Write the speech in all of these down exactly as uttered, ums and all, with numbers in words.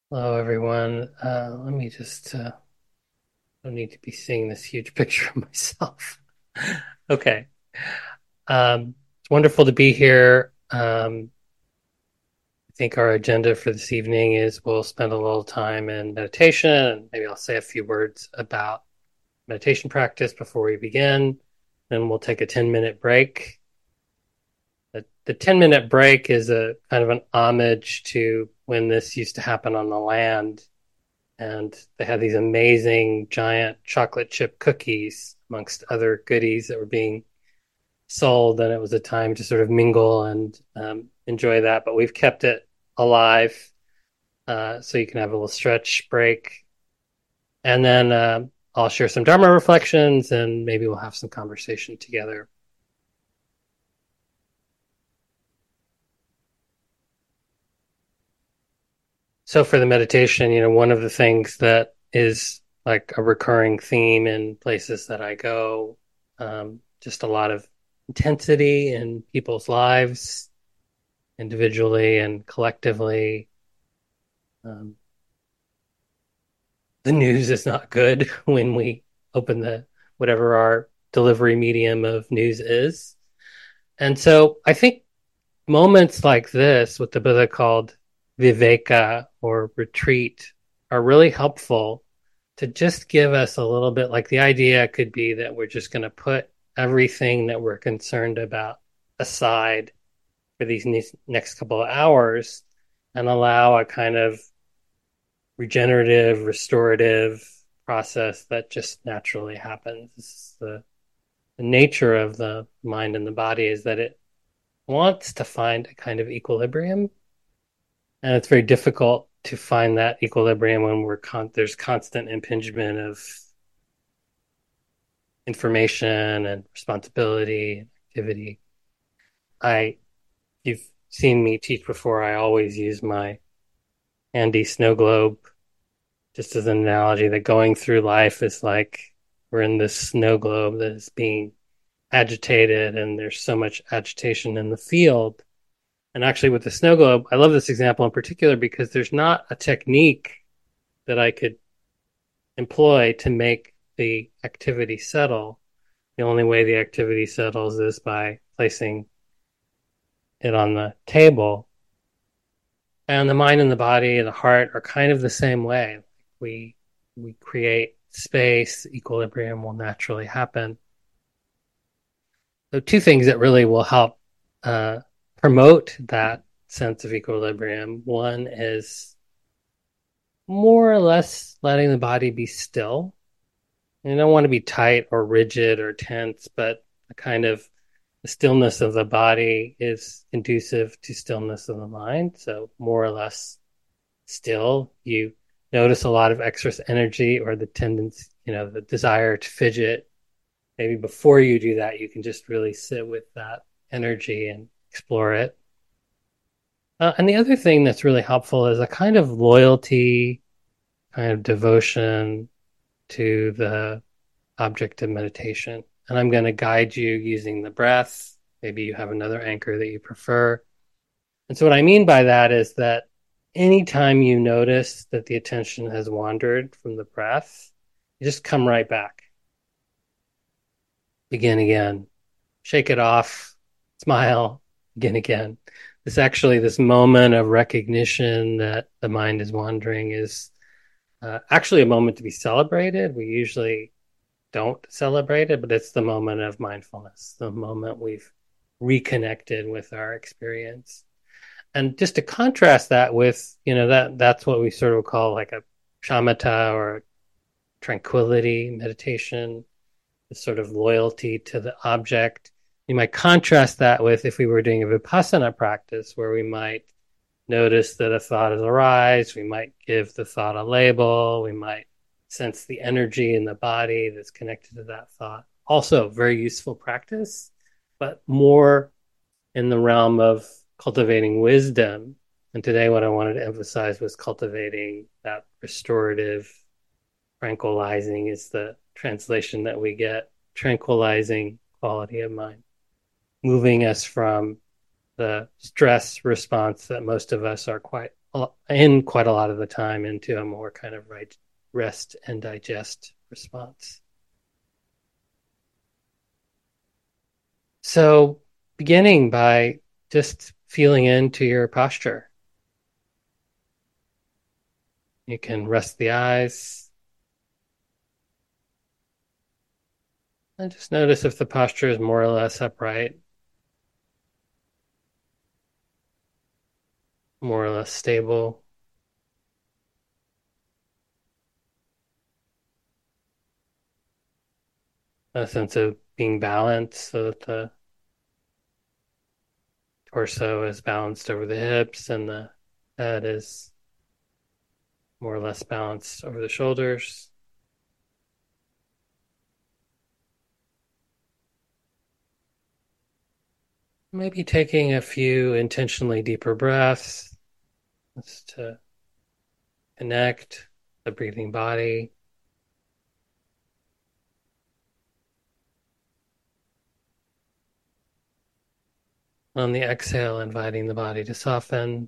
Hello, everyone. Uh, let me just, uh, don't need to be seeing this huge picture of myself. Okay. Um, it's wonderful to be here. Um, I think our agenda for this evening is we'll spend a little time in meditation, and maybe I'll say a few words about meditation practice before we begin. Then we'll take a ten minute break. The, the ten minute break is a kind of an homage to when this used to happen on the land, and they had these amazing giant chocolate chip cookies amongst other goodies that were being sold, and it was a time to sort of mingle and um, enjoy that. But we've kept it alive, uh, so you can have a little stretch break, and then uh, I'll share some Dharma reflections, and maybe we'll have some conversation together. So for the meditation, you know, one of the things that is like a recurring theme in places that I go, um, just a lot of intensity in people's lives, individually and collectively. Um, the news is not good when we open the whatever our delivery medium of news is. And so I think moments like this, what the Buddha called viveka or retreat, are really helpful to just give us a little bit. Like the idea could be that we're just going to put everything that we're concerned about aside for these next couple of hours and allow a kind of regenerative, restorative process that just naturally happens. This is the, the nature of the mind and the body, is that it wants to find a kind of equilibrium, and it's very difficult to find that equilibrium when we're con- there's constant impingement of information and responsibility and activity. I You've seen me teach before. I always use my handy snow globe just as an analogy that going through life is like we're in this snow globe that is being agitated, and there's so much agitation in the field. And actually, with the snow globe, I love this example in particular because there's not a technique that I could employ to make the activity settle. The only way the activity settles is by placing it on the table. And the mind and the body and the heart are kind of the same way. We we create space, equilibrium will naturally happen. So two things that really will help uh, promote that sense of equilibrium. One is more or less letting the body be still. You don't want to be tight or rigid or tense, but a kind of the stillness of the body is conducive to stillness of the mind. So more or less still. You notice a lot of excess energy or the tendency, you know, the desire to fidget. Maybe before you do that, you can just really sit with that energy and explore it. Uh, and the other thing that's really helpful is a kind of loyalty, kind of devotion to the object of meditation. And I'm going to guide you using the breath. Maybe you have another anchor that you prefer. And so, what I mean by that is that anytime you notice that the attention has wandered from the breath, you just come right back. Begin again. Shake it off. Smile. Begin again. This actually, this moment of recognition that the mind is wandering is uh, actually a moment to be celebrated. We usually don't celebrate it, but it's the moment of mindfulness, the moment we've reconnected with our experience. And just to contrast that with, you know, that that's what we sort of call like a shamatha or tranquility meditation, the sort of loyalty to the object. You might contrast that with if we were doing a vipassana practice where we might notice that a thought has arise, we might give the thought a label, we might sense the energy in the body that's connected to that thought. Also, very useful practice, but more in the realm of cultivating wisdom. And today, what I wanted to emphasize was cultivating that restorative, tranquilizing is the translation that we get, tranquilizing quality of mind, moving us from the stress response that most of us are quite in quite a lot of the time into a more kind of right rest and digest response. So, beginning by just feeling into your posture. You can rest the eyes and just notice if the posture is more or less upright, more or less stable. A sense of being balanced so that the torso is balanced over the hips and the head is more or less balanced over the shoulders. Maybe taking a few intentionally deeper breaths just to connect the breathing body. On the exhale, inviting the body to soften.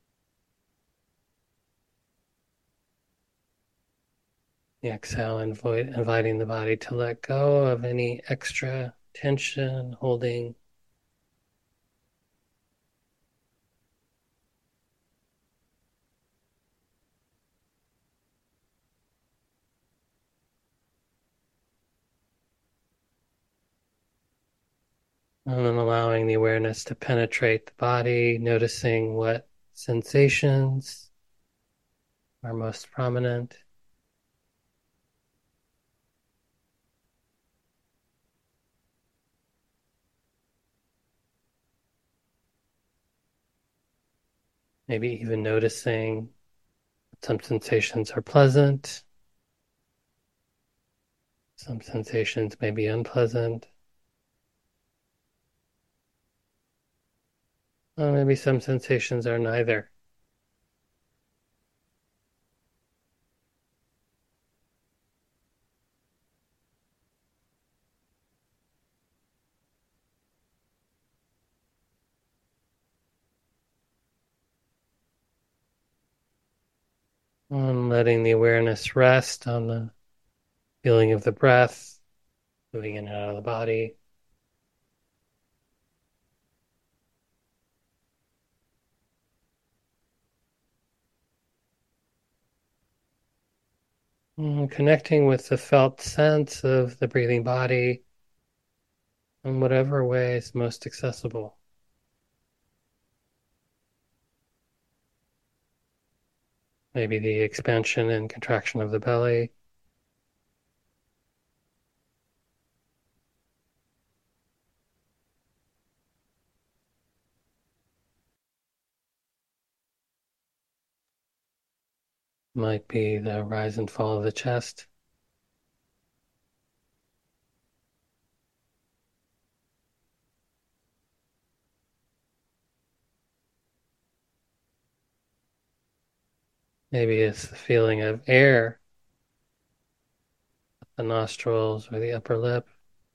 The exhale, invo- inviting the body to let go of any extra tension, holding. And then allowing the awareness to penetrate the body, noticing what sensations are most prominent. Maybe even noticing some sensations are pleasant, some sensations may be unpleasant, or maybe some sensations are neither. And letting the awareness rest on the feeling of the breath, moving in and out of the body. And connecting with the felt sense of the breathing body in whatever way is most accessible. Maybe the expansion and contraction of the belly. Might be the rise and fall of the chest. Maybe it's the feeling of air, the nostrils or the upper lip.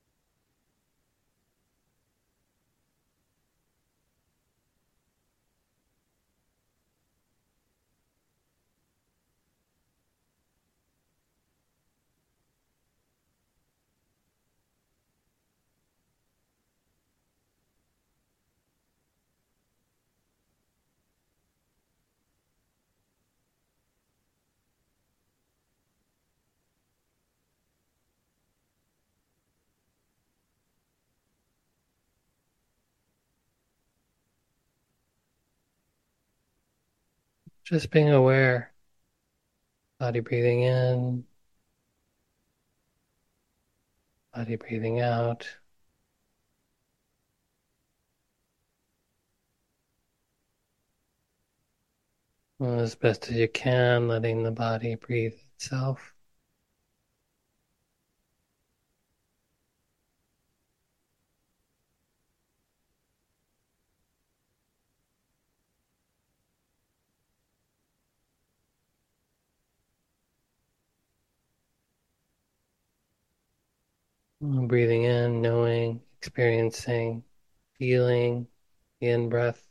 Just being aware, body breathing in, body breathing out. And as best as you can, letting the body breathe itself. And breathing in, knowing, experiencing, feeling the in breath.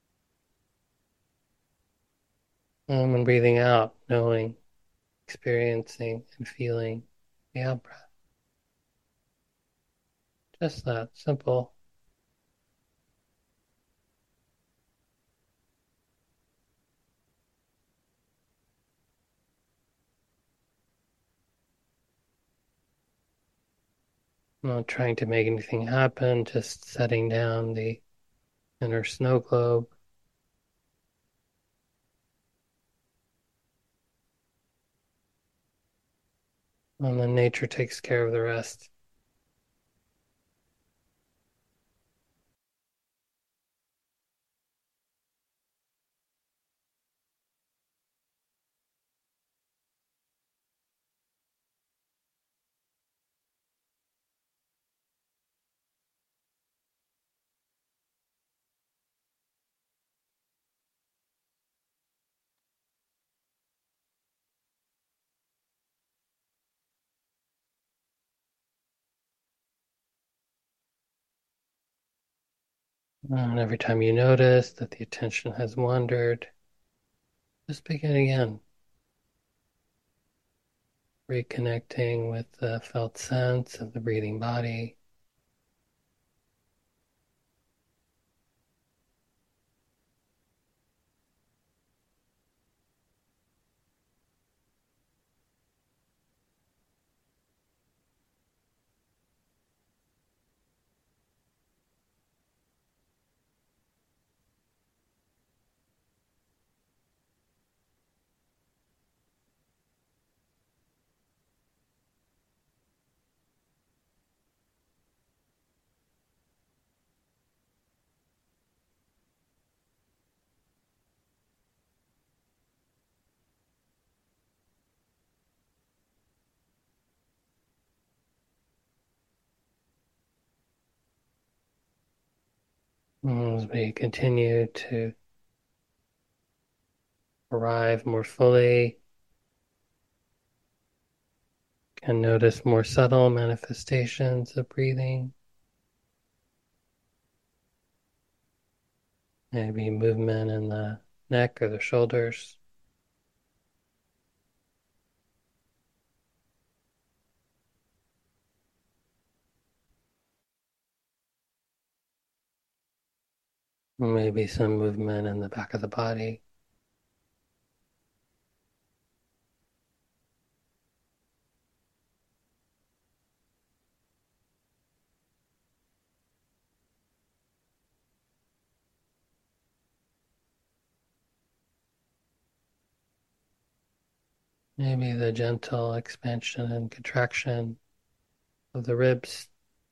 And when breathing out, knowing, experiencing, and feeling the out breath. Just that simple. Not trying to make anything happen, just setting down the inner snow globe. And then nature takes care of the rest. And every time you notice that the attention has wandered, just begin again, reconnecting with the felt sense of the breathing body. As we continue to arrive more fully, can notice more subtle manifestations of breathing, maybe movement in the neck or the shoulders. Maybe some movement in the back of the body. Maybe the gentle expansion and contraction of the ribs.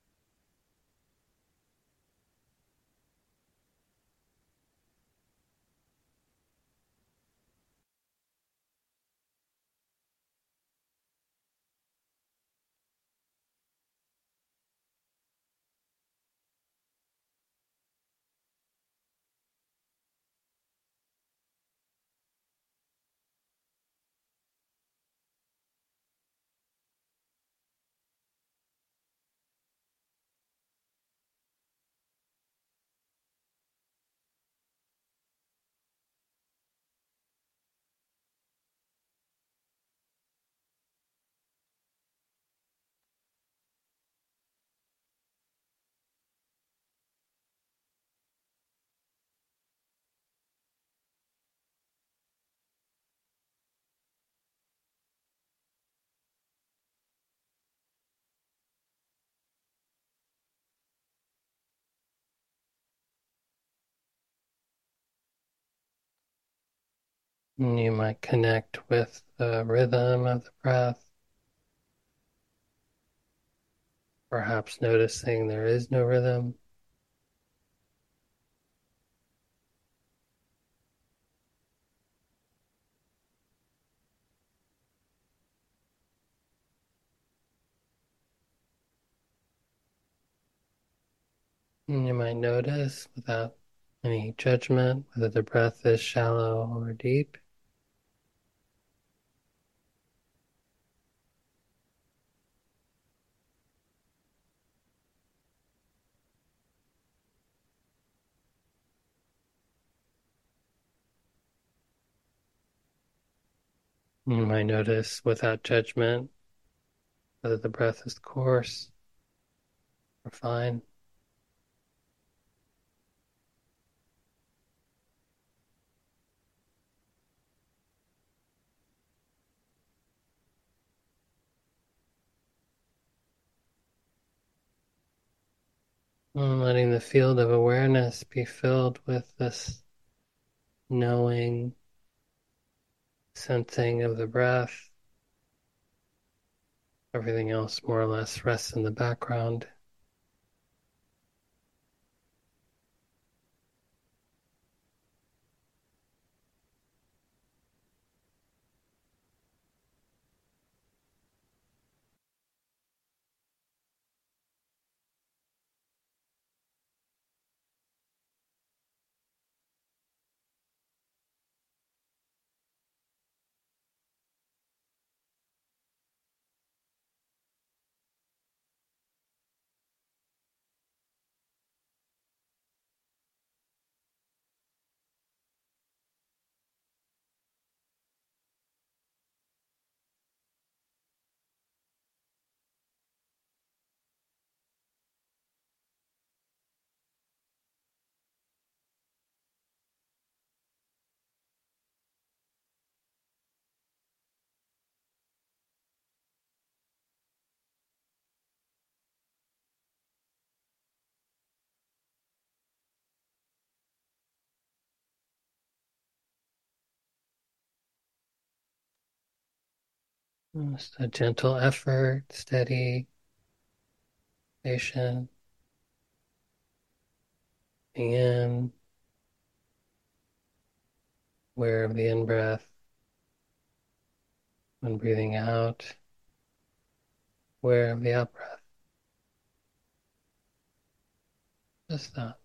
And you might connect with the rhythm of the breath, perhaps noticing there is no rhythm. And you might notice without any judgment whether the breath is shallow or deep. You might notice without judgment whether the breath is coarse or fine. And letting the field of awareness be filled with this knowing, sensing of the breath. Everything else more or less rests in the background. Just a gentle effort, steady, patient, in, aware of the in breath. When breathing out, aware of the out breath. Just that.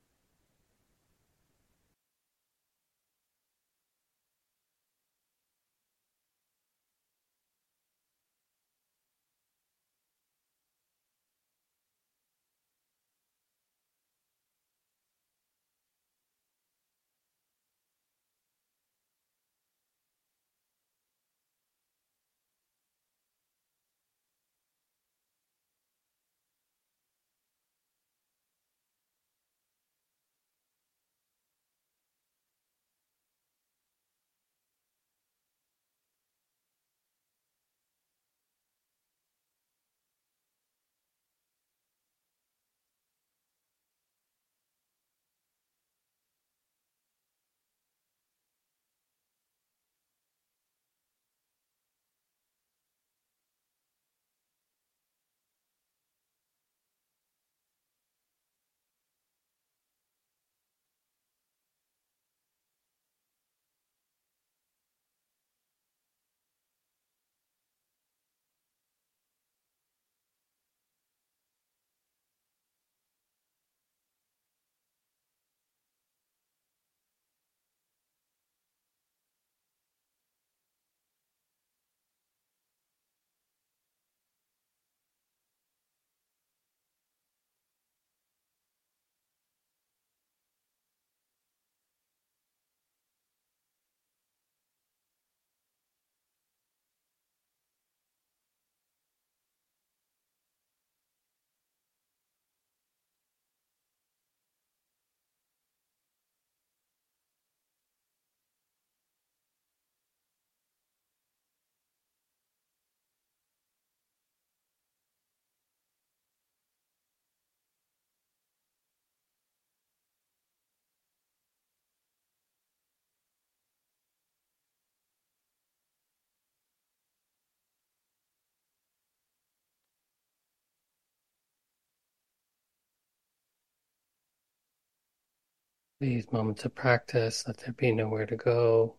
These moments of practice, let there be nowhere to go,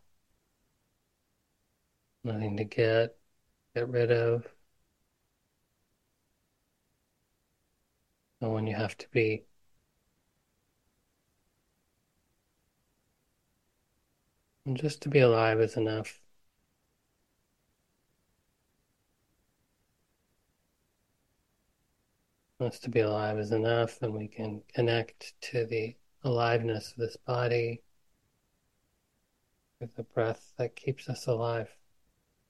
nothing to get, get rid of, no one you have to be. And just to be alive is enough. Just to be alive is enough, and we can connect to the aliveness of this body with the breath that keeps us alive.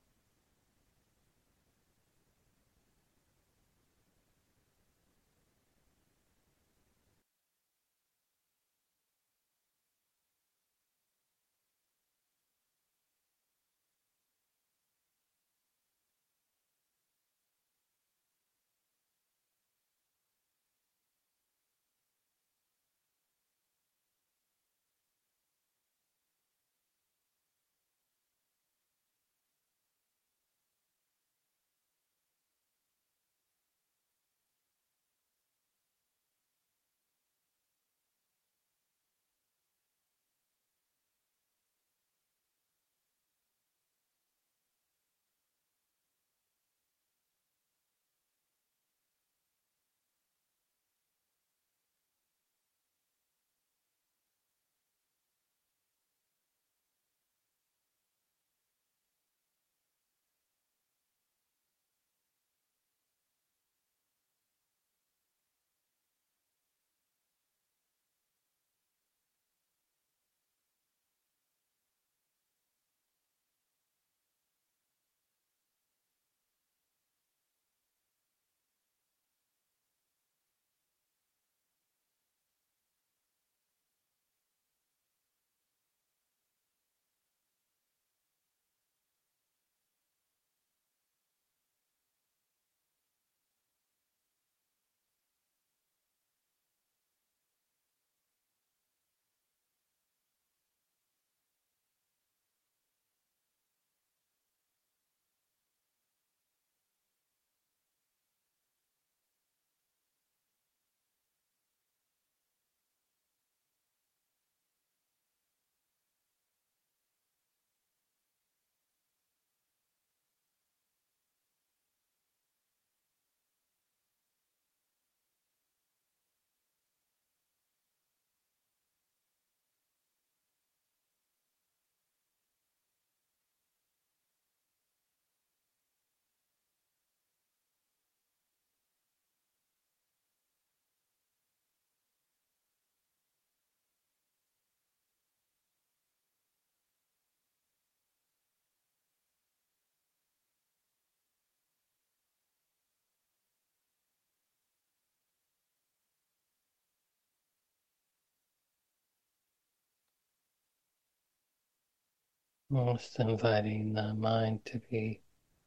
Just inviting the mind to be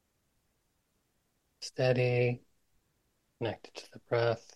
steady, connected to the breath.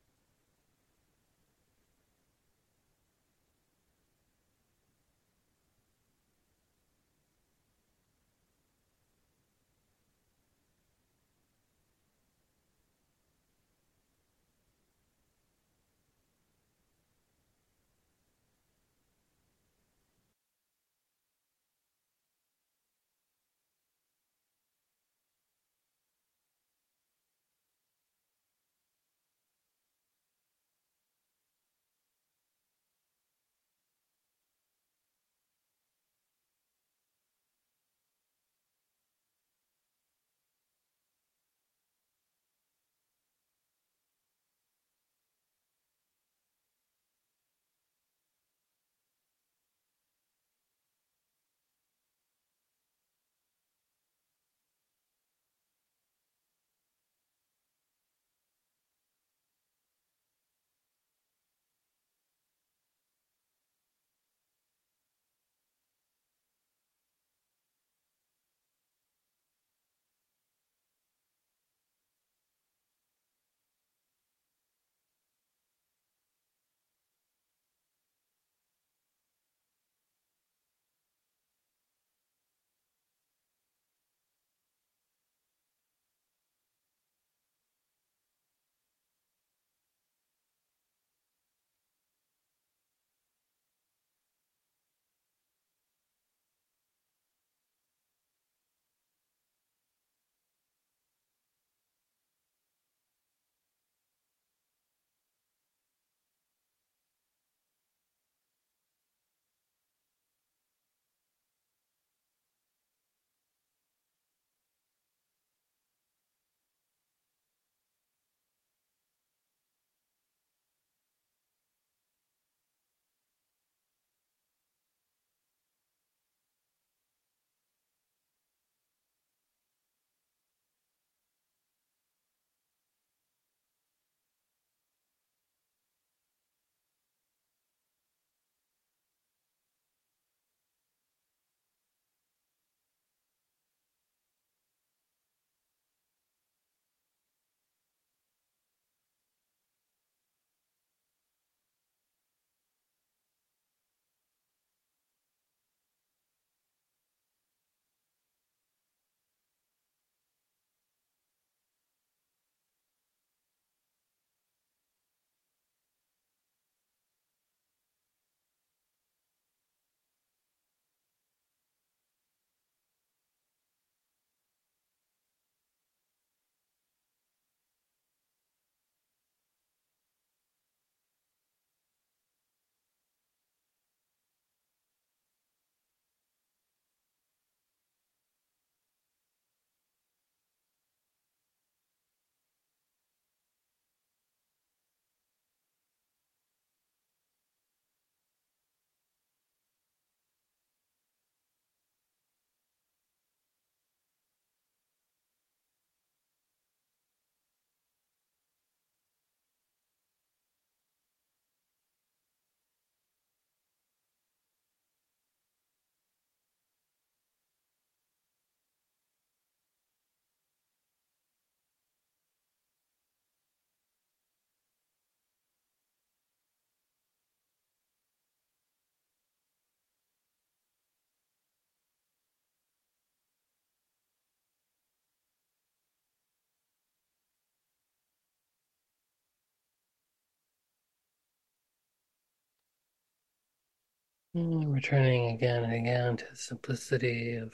Mm, returning again and again to the simplicity of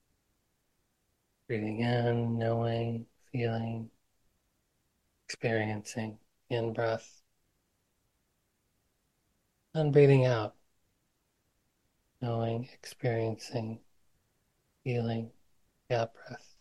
breathing in, knowing, feeling, experiencing in breath, and breathing out, knowing, experiencing, feeling, out breath.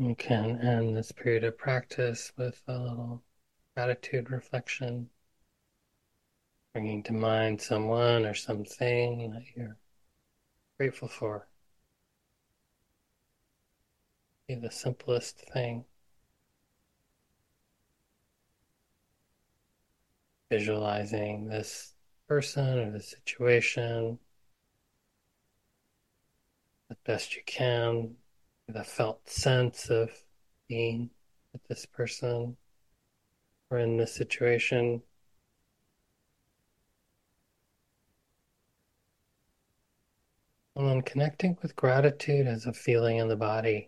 You can end this period of practice with a little gratitude reflection, bringing to mind someone or something that you're grateful for. Be the simplest thing. Visualizing this person or the situation as best you can, with a felt sense of being with this person or in this situation. And then connecting with gratitude as a feeling in the body.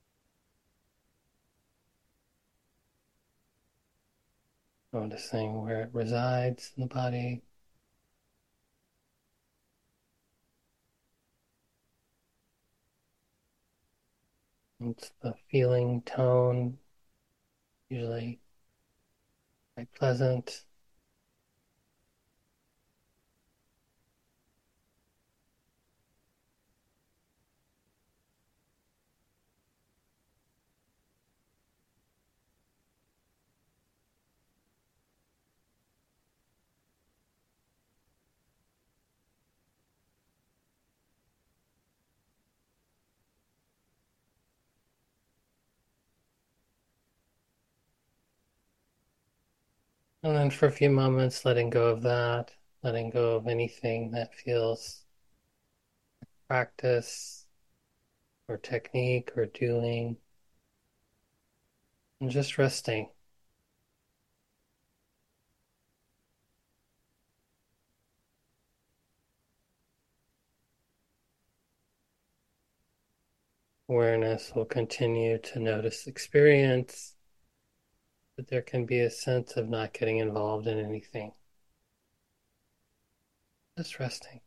Noticing where it resides in the body. It's the feeling tone, usually quite pleasant. And then for a few moments, letting go of that, letting go of anything that feels practice or technique or doing, and just resting. Awareness will continue to notice experience, but there can be a sense of not getting involved in anything. Just resting.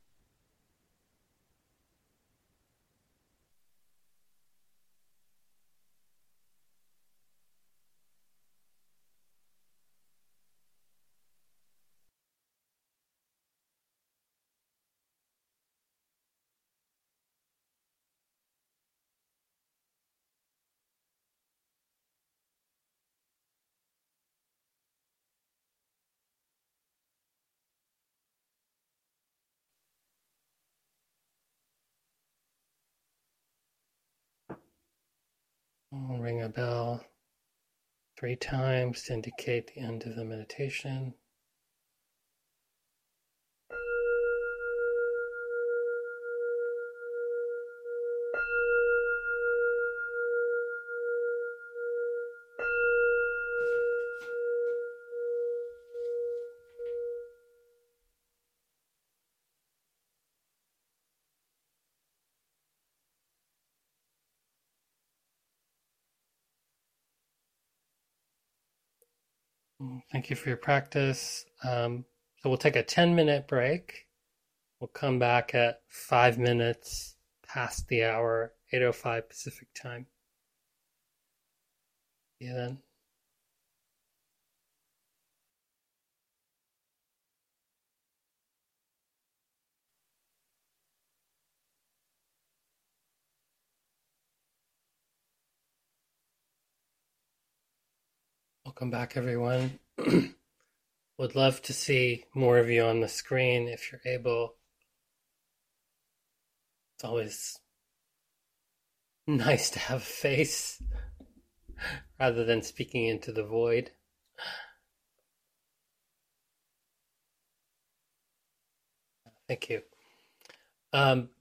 I'll ring a bell three times to indicate the end of the meditation. Thank you for your practice. Um, so we'll take a ten minute break. We'll come back at five minutes past the hour, eight oh five Pacific time. See you then. Welcome back, everyone. Would love to see more of you on the screen if you're able. It's always nice to have a face rather than speaking into the void. Thank you. Um,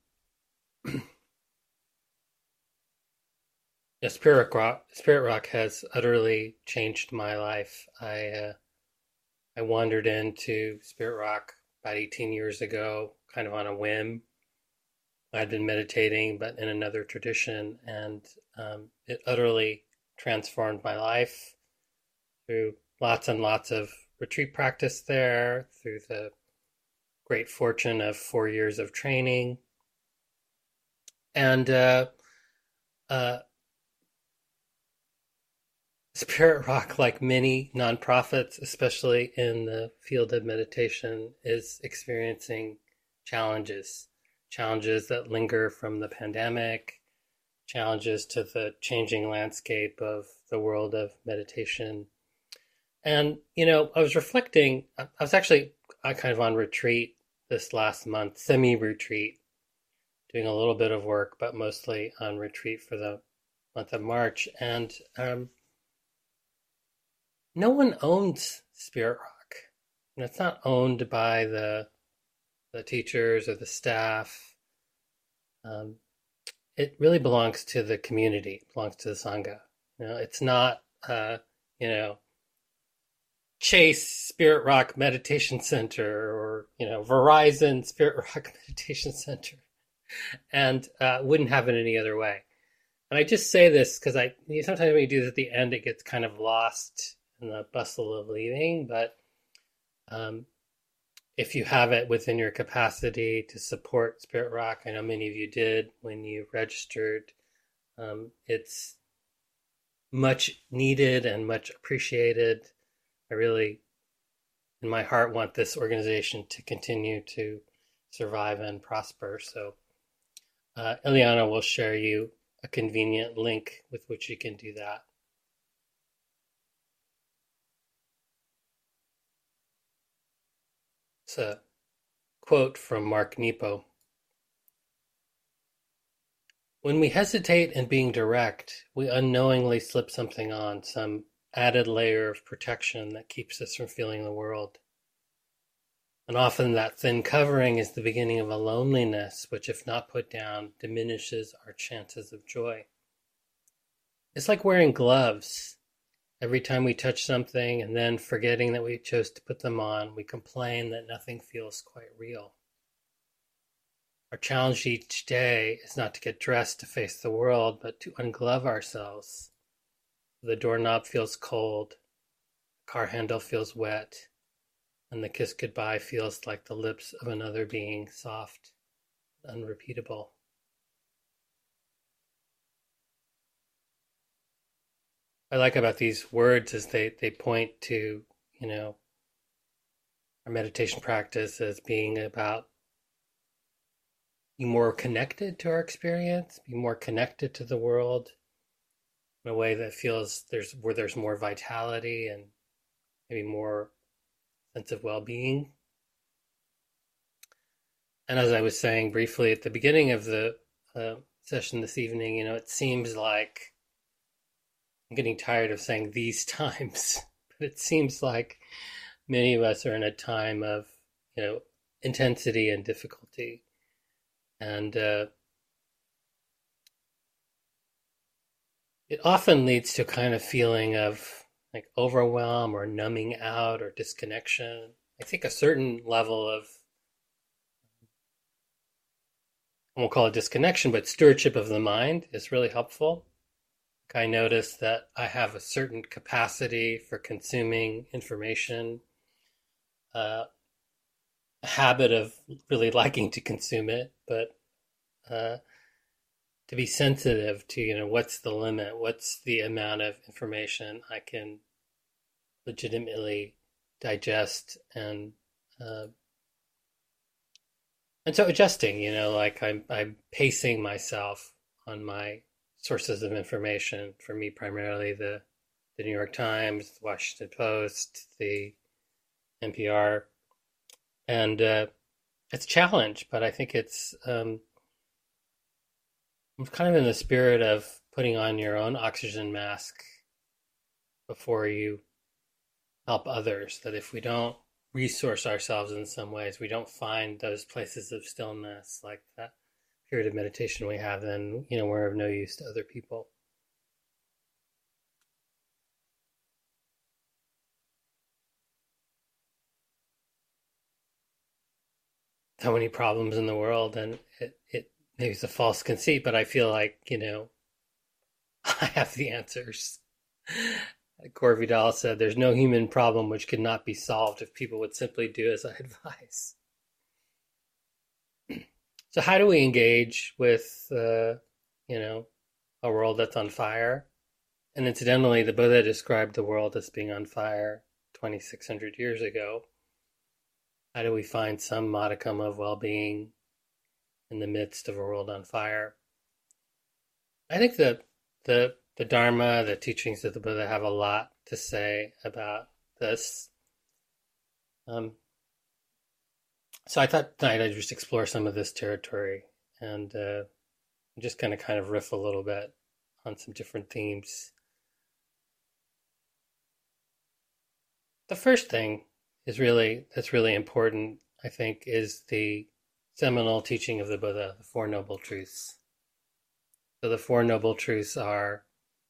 yeah, Spirit Rock, Spirit Rock has utterly changed my life. I uh, I wandered into Spirit Rock about eighteen years ago, kind of on a whim. I'd been meditating, but in another tradition, and um, it utterly transformed my life through lots and lots of retreat practice there, through the great fortune of four years of training. And uh, uh, Spirit Rock, like many nonprofits, especially in the field of meditation, is experiencing challenges, challenges that linger from the pandemic, challenges to the changing landscape of the world of meditation. And, you know, I was reflecting, I was actually I kind of on retreat this last month, semi retreat, doing a little bit of work, but mostly on retreat for the month of March. And um, no one owns Spirit Rock. And it's not owned by the the teachers or the staff. Um, it really belongs to the community, it belongs to the Sangha. You know, it's not, uh, you know, Chase Spirit Rock Meditation Center or, you know, Verizon Spirit Rock Meditation Center, and uh, wouldn't have it any other way. And I just say this because I sometimes when you do this at the end, it gets kind of lost in the bustle of leaving. But um, if you have it within your capacity to support Spirit Rock, I know many of you did when you registered. Um, it's much needed and much appreciated. I really, in my heart, want this organization to continue to survive and prosper. So uh, Ileana will share you a convenient link with which you can do that. It's a quote from Mark Nepo. When we hesitate in being direct, we unknowingly slip something on, some added layer of protection that keeps us from feeling the world. And often that thin covering is the beginning of a loneliness, which, if not put down, diminishes our chances of joy. It's like wearing gloves. Every time we touch something and then forgetting that we chose to put them on, we complain that nothing feels quite real. Our challenge each day is not to get dressed to face the world, but to unglove ourselves. The doorknob feels cold, the car handle feels wet, and the kiss goodbye feels like the lips of another being, soft, unrepeatable. I like about these words is they, they point to, you know, our meditation practice as being about being more connected to our experience, being more connected to the world in a way that feels there's where there's more vitality and maybe more sense of well-being. And as I was saying briefly at the beginning of the uh, session this evening, you know, it seems like I'm getting tired of saying these times, but it seems like many of us are in a time of, you know, intensity and difficulty. And uh, it often leads to a kind of feeling of like overwhelm or numbing out or disconnection. I think a certain level of, I won't call it disconnection, but stewardship of the mind is really helpful. I notice that I have a certain capacity for consuming information, uh, a habit of really liking to consume it, but uh, to be sensitive to, you know, what's the limit, what's the amount of information I can legitimately digest, and uh, and so adjusting, you know, like I'm I'm pacing myself on my sources of information. For me, primarily the the New York Times, the Washington Post, the N P R, and uh, it's a challenge, but I think it's um, I'm kind of in the spirit of putting on your own oxygen mask before you help others. That if we don't resource ourselves in some ways, we don't find those places of stillness, like that period of meditation we have, then, you know, we're of no use to other people. So many problems in the world, and it, it maybe it's a false conceit, but I feel like, you know, I have the answers. Gore Vidal said, "There's no human problem which could not be solved if people would simply do as I advise." So how do we engage with, uh, you know, a world that's on fire? And incidentally, the Buddha described the world as being on fire twenty-six hundred years ago. How do we find some modicum of well-being in the midst of a world on fire? I think that the the Dharma, the teachings of the Buddha have a lot to say about this. Um, so I thought tonight I'd just explore some of this territory and uh, just kind of kind of riff a little bit on some different themes. The first thing is really that's really important, I think, is the seminal teaching of the Buddha, the Four Noble Truths. So the Four Noble Truths are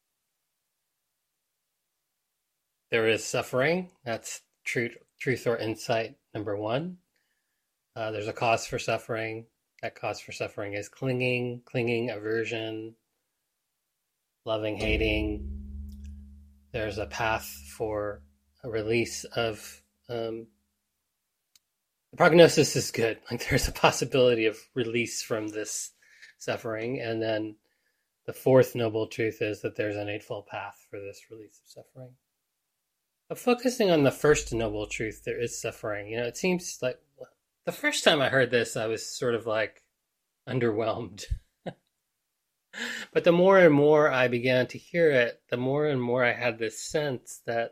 there is suffering, that's truth, truth or insight number one. Uh, there's a cause for suffering. That cause for suffering is clinging, clinging, aversion, loving, hating. There's a path for a release of um, the prognosis is good. Like there's a possibility of release from this suffering. And then the fourth noble truth is that there's an eightfold path for this release of suffering. But focusing on the first noble truth, there is suffering. You know, it seems like the first time I heard this, I was sort of like underwhelmed. But the more and more I began to hear it, the more and more I had this sense that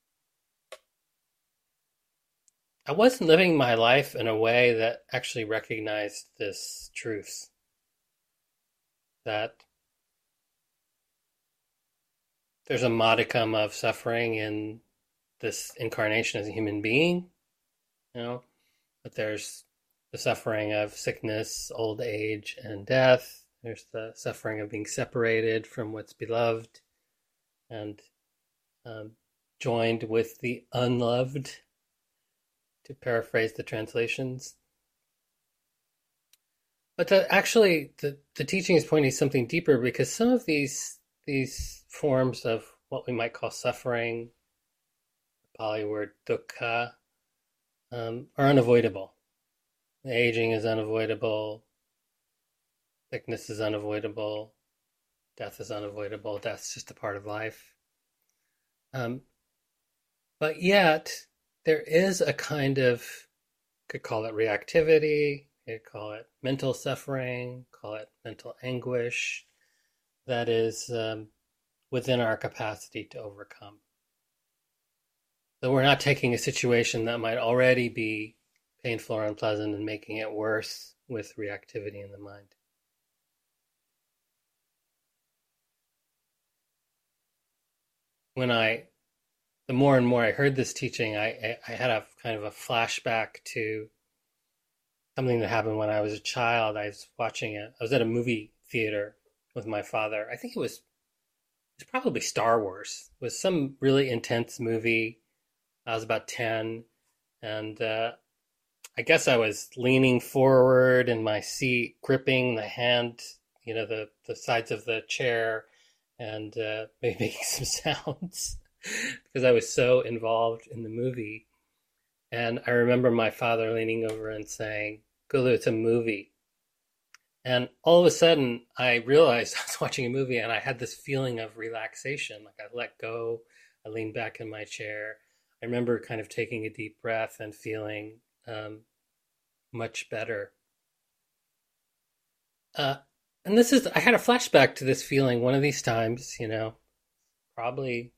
I wasn't living my life in a way that actually recognized this truth. That there's a modicum of suffering in this incarnation as a human being, you know, but there's the suffering of sickness, old age, and death. There's the suffering of being separated from what's beloved and um, joined with the unloved, to paraphrase the translations. But the, actually, the, the teaching is pointing something deeper, because some of these these forms of what we might call suffering, the Pali word dukkha, um, are unavoidable. Aging is unavoidable. Sickness is unavoidable. Death is unavoidable. Death's just a part of life. Um, but yet, there is a kind of, could call it reactivity, you could call it mental suffering, call it mental anguish, that is um, within our capacity to overcome. So we're not taking a situation that might already be painful or unpleasant and making it worse with reactivity in the mind. When I, the more and more I heard this teaching, I, I, I had a kind of a flashback to something that happened when I was a child. I was watching it. I was at a movie theater with my father. I think it was, it was probably Star Wars. It was some really intense movie. I was about ten, and uh, I guess I was leaning forward in my seat, gripping the hand, you know, the, the sides of the chair, and uh, maybe making some sounds because I was so involved in the movie. And I remember my father leaning over and saying, "Gulu, it's a movie." And all of a sudden, I realized I was watching a movie, and I had this feeling of relaxation. Like I let go, I leaned back in my chair. I remember kind of taking a deep breath and feeling um, much better. Uh, and this is, I had a flashback to this feeling one of these times, you know, probably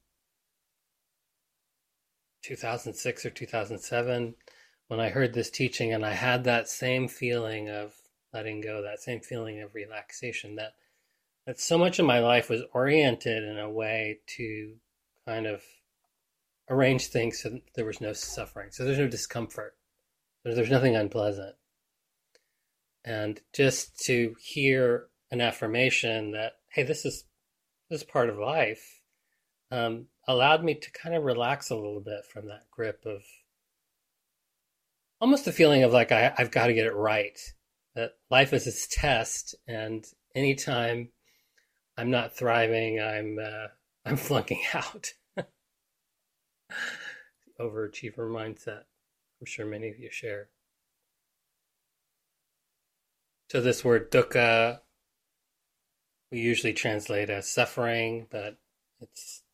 two thousand six or two thousand seven, when I heard this teaching, and I had that same feeling of letting go, that same feeling of relaxation, that, that so much of my life was oriented in a way to kind of arrange things so that there was no suffering. So there's no discomfort. There's nothing unpleasant. And just to hear an affirmation that, hey, this is this is part of life, um, allowed me to kind of relax a little bit from that grip of almost the feeling of like I, I've got to get it right. That life is its test, and anytime I'm not thriving, I'm uh, I'm flunking out. Overachiever mindset. I'm sure many of you share. So this word dukkha, we usually translate as suffering, but it's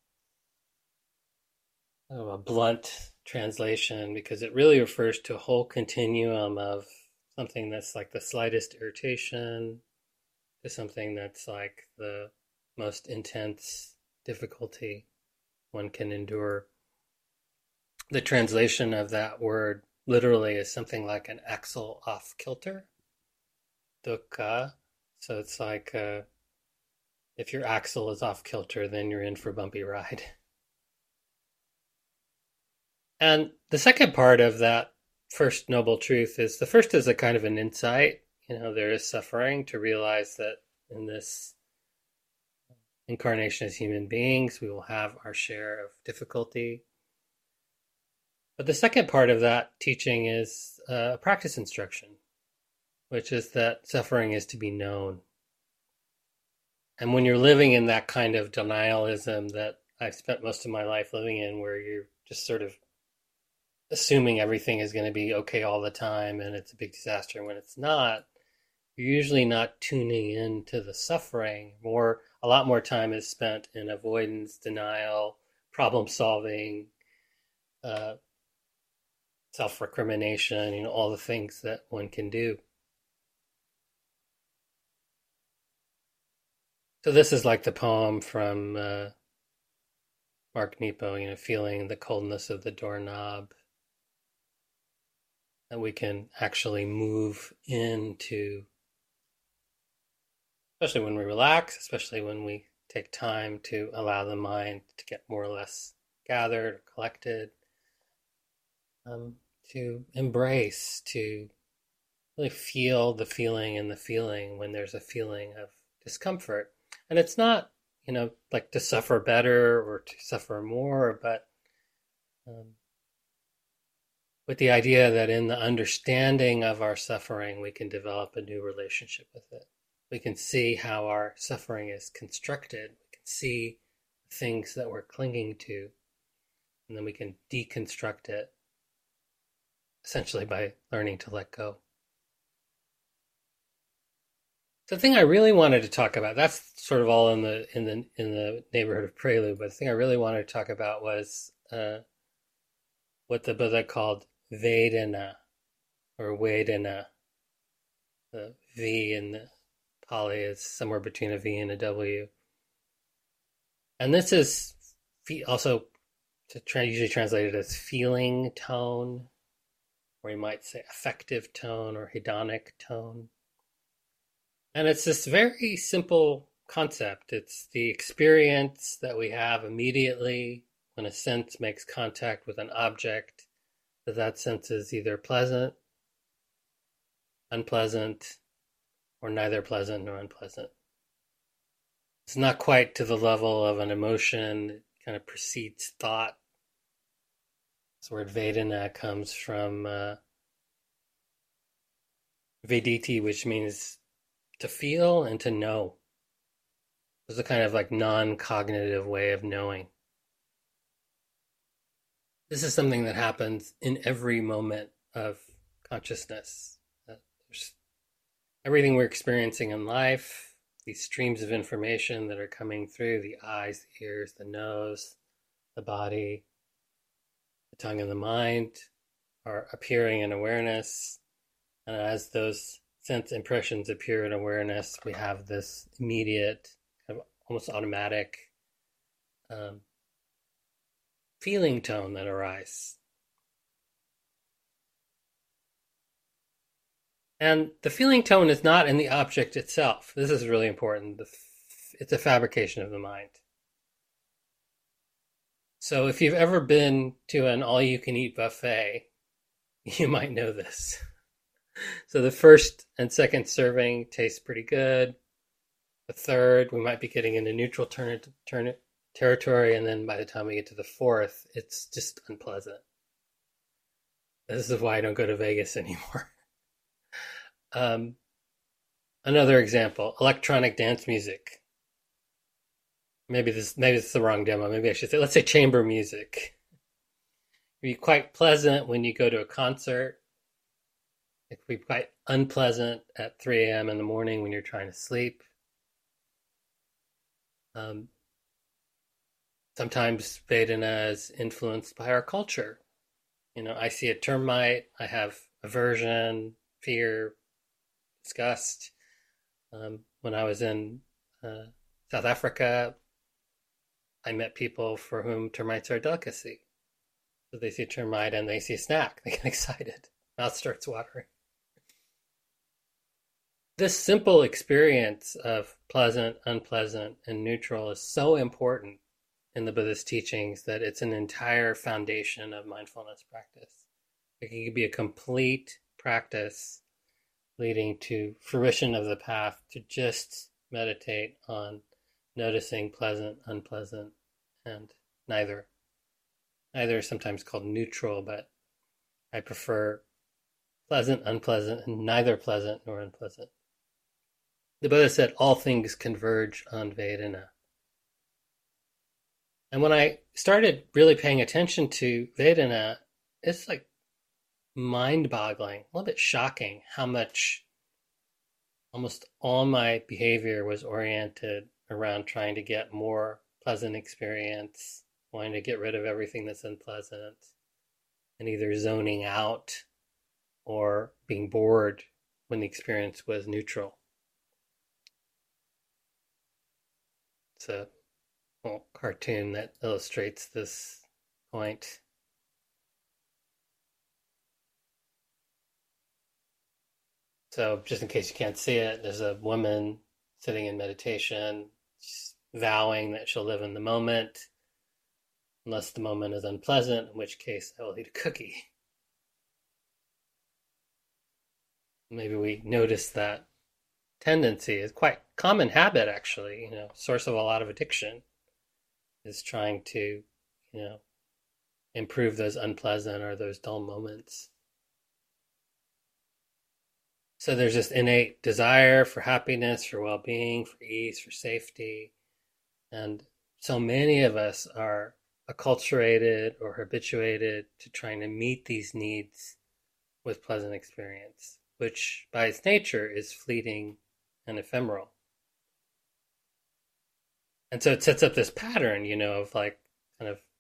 kind of a blunt translation because it really refers to a whole continuum of something that's like the slightest irritation to something that's like the most intense difficulty one can endure. The translation of that word literally is something like an axle off kilter, dukkha. So it's like uh, if your axle is off kilter, then you're in for a bumpy ride. And the second part of that first noble truth is the first is a kind of an insight. You know, there is suffering, to realize that in this incarnation as human beings, we will have our share of difficulty. But the second part of that teaching is a practice instruction, which is that suffering is to be known. And when you're living in that kind of denialism that I've spent most of my life living in, where you're just sort of assuming everything is going to be okay all the time and it's a big disaster when it's not, you're usually not tuning into the suffering. More, a lot more time is spent in avoidance, denial, problem solving, uh, self-recrimination, you know, all the things that one can do. So this is like the poem from uh, Mark Nepo, you know, feeling the coldness of the doorknob. That we can actually move into, especially when we relax, especially when we take time to allow the mind to get more or less gathered or collected, um, to embrace, to really feel the feeling and the feeling when there's a feeling of discomfort. And it's not, you know, like to suffer better or to suffer more, but um, with the idea that in the understanding of our suffering, we can develop a new relationship with it. We can see how our suffering is constructed. We can see things that we're clinging to, and then we can deconstruct it, essentially by learning to let go. The thing I really wanted to talk about, that's sort of all in the in the in the neighborhood of prelude, but the thing I really wanted to talk about was uh, what the Buddha called Vedana, or Vedana. The V in the Pali is somewhere between a V and a W. And this is also to try, usually translated as feeling tone, or you might say affective tone or hedonic tone. And it's this very simple concept. It's the experience that we have immediately when a sense makes contact with an object, that that sense is either pleasant, unpleasant, or neither pleasant nor unpleasant. It's not quite to the level of an emotion. It kind of precedes thought. This word Vedana comes from uh, Vediti, which means to feel and to know. It's a kind of like non-cognitive way of knowing. This is something that happens in every moment of consciousness. Uh, everything we're experiencing in life, these streams of information that are coming through the eyes, the ears, the nose, the body, the tongue, and the mind, are appearing in awareness. And as those sense impressions appear in awareness, we have this immediate, kind of almost automatic um, feeling tone that arises. And the feeling tone is not in the object itself. This is really important. It's a fabrication of the mind. So if you've ever been to an all-you-can-eat buffet, you might know this. So the first and second serving tastes pretty good. The third, we might be getting into neutral turn, turn, territory, and then by the time we get to the fourth, it's just unpleasant. This is why I don't go to Vegas anymore. um, another example, electronic dance music. Maybe this maybe it's the wrong demo. Maybe I should say, let's say chamber music. It'd be quite pleasant when you go to a concert. It can be quite unpleasant at three a.m. in the morning when you're trying to sleep. Um, sometimes Vedana is influenced by our culture. You know, I see a termite, I have aversion, fear, disgust. Um, when I was in uh, South Africa, I met people for whom termites are a delicacy. So they see a termite and they see a snack. They get excited. Mouth starts watering. This simple experience of pleasant, unpleasant, and neutral is so important in the Buddhist teachings that it's an entire foundation of mindfulness practice. It can be a complete practice leading to fruition of the path to just meditate on noticing pleasant, unpleasant, and neither. Neither is sometimes called neutral, but I prefer pleasant, unpleasant, and neither pleasant nor unpleasant. The Buddha said all things converge on Vedana. And when I started really paying attention to Vedana, it's like mind-boggling, a little bit shocking how much almost all my behavior was oriented around trying to get more pleasant experience, wanting to get rid of everything that's unpleasant, and either zoning out or being bored when the experience was neutral. It's a little cartoon that illustrates this point. So just in case you can't see it, there's a woman sitting in meditation, vowing that she'll live in the moment, unless the moment is unpleasant, in which case I will eat a cookie. Maybe we notice that tendency is quite common habit, actually, you know, source of a lot of addiction is trying to, you know, improve those unpleasant or those dull moments. So there's this innate desire for happiness, for well-being, for ease, for safety. And so many of us are acculturated or habituated to trying to meet these needs with pleasant experience, which by its nature is fleeting and ephemeral. And so it sets up this pattern, you know, of like kind of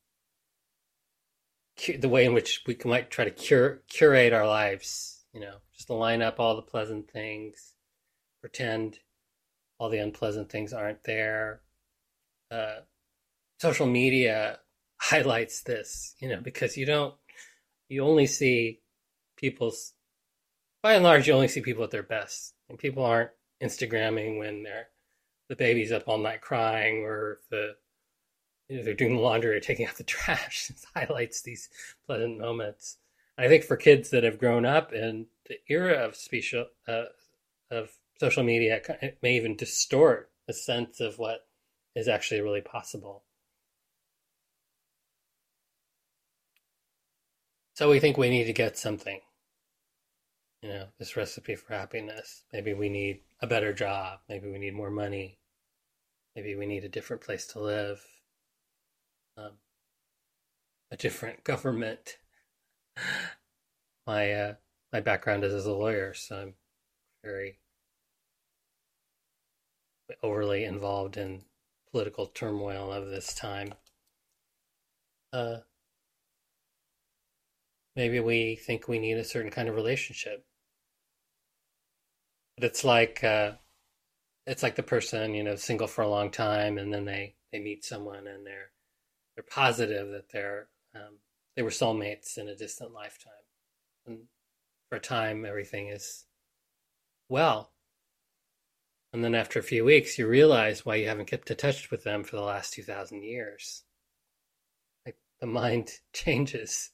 the way in which we might try to cure, curate our lives, you know, just line up all the pleasant things, pretend all the unpleasant things aren't there. Uh, social media highlights this, you know, because you don't, you only see people's, by and large, you only see people at their best. And people aren't Instagramming when they're, the baby's up all night crying, or the, you know, they're doing the laundry or taking out the trash. It highlights these pleasant moments. I think for kids that have grown up in the era of special, uh, of social media, it may even distort a sense of what is actually really possible. So we think we need to get something, you know, this recipe for happiness. Maybe we need a better job. Maybe we need more money. Maybe we need a different place to live, um, a different government. My uh, my background is as a lawyer, so I'm very overly involved in political turmoil of this time. Uh, maybe we think we need a certain kind of relationship, but it's like uh, it's like the person, you know, single for a long time, and then they, they meet someone, and they're they're positive that they're um, they were soulmates in a distant lifetime, and for a time everything is well. And then after a few weeks, you realize why you haven't kept in touch with them for the last two thousand years. Like the mind changes.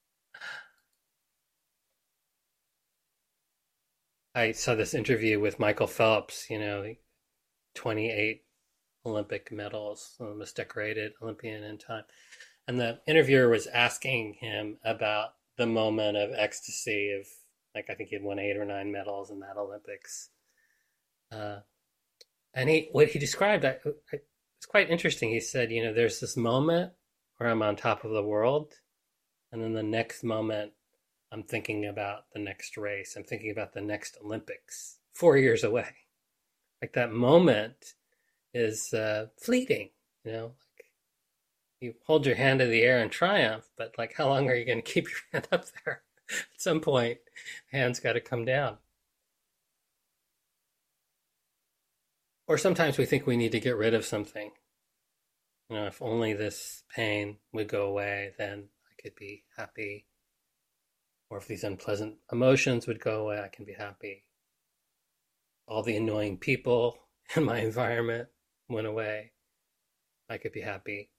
I saw this interview with Michael Phelps, you know, twenty-eight Olympic medals, the most decorated Olympian in time. And the interviewer was asking him about the moment of ecstasy of, like, I think he had won eight or nine medals in that Olympics. Uh, and he, what he described, I, I, it's quite interesting. He said, you know, there's this moment where I'm on top of the world, and then the next moment I'm thinking about the next race. I'm thinking about the next Olympics, four years away. Like that moment is uh, fleeting, you know. Like you hold your hand in the air in triumph, but like how long are you going to keep your hand up there? At some point, hand's got to come down. Or sometimes we think we need to get rid of something. You know, if only this pain would go away, then I could be happy. Or if these unpleasant emotions would go away, I can be happy. All the annoying people in my environment went away, I could be happy.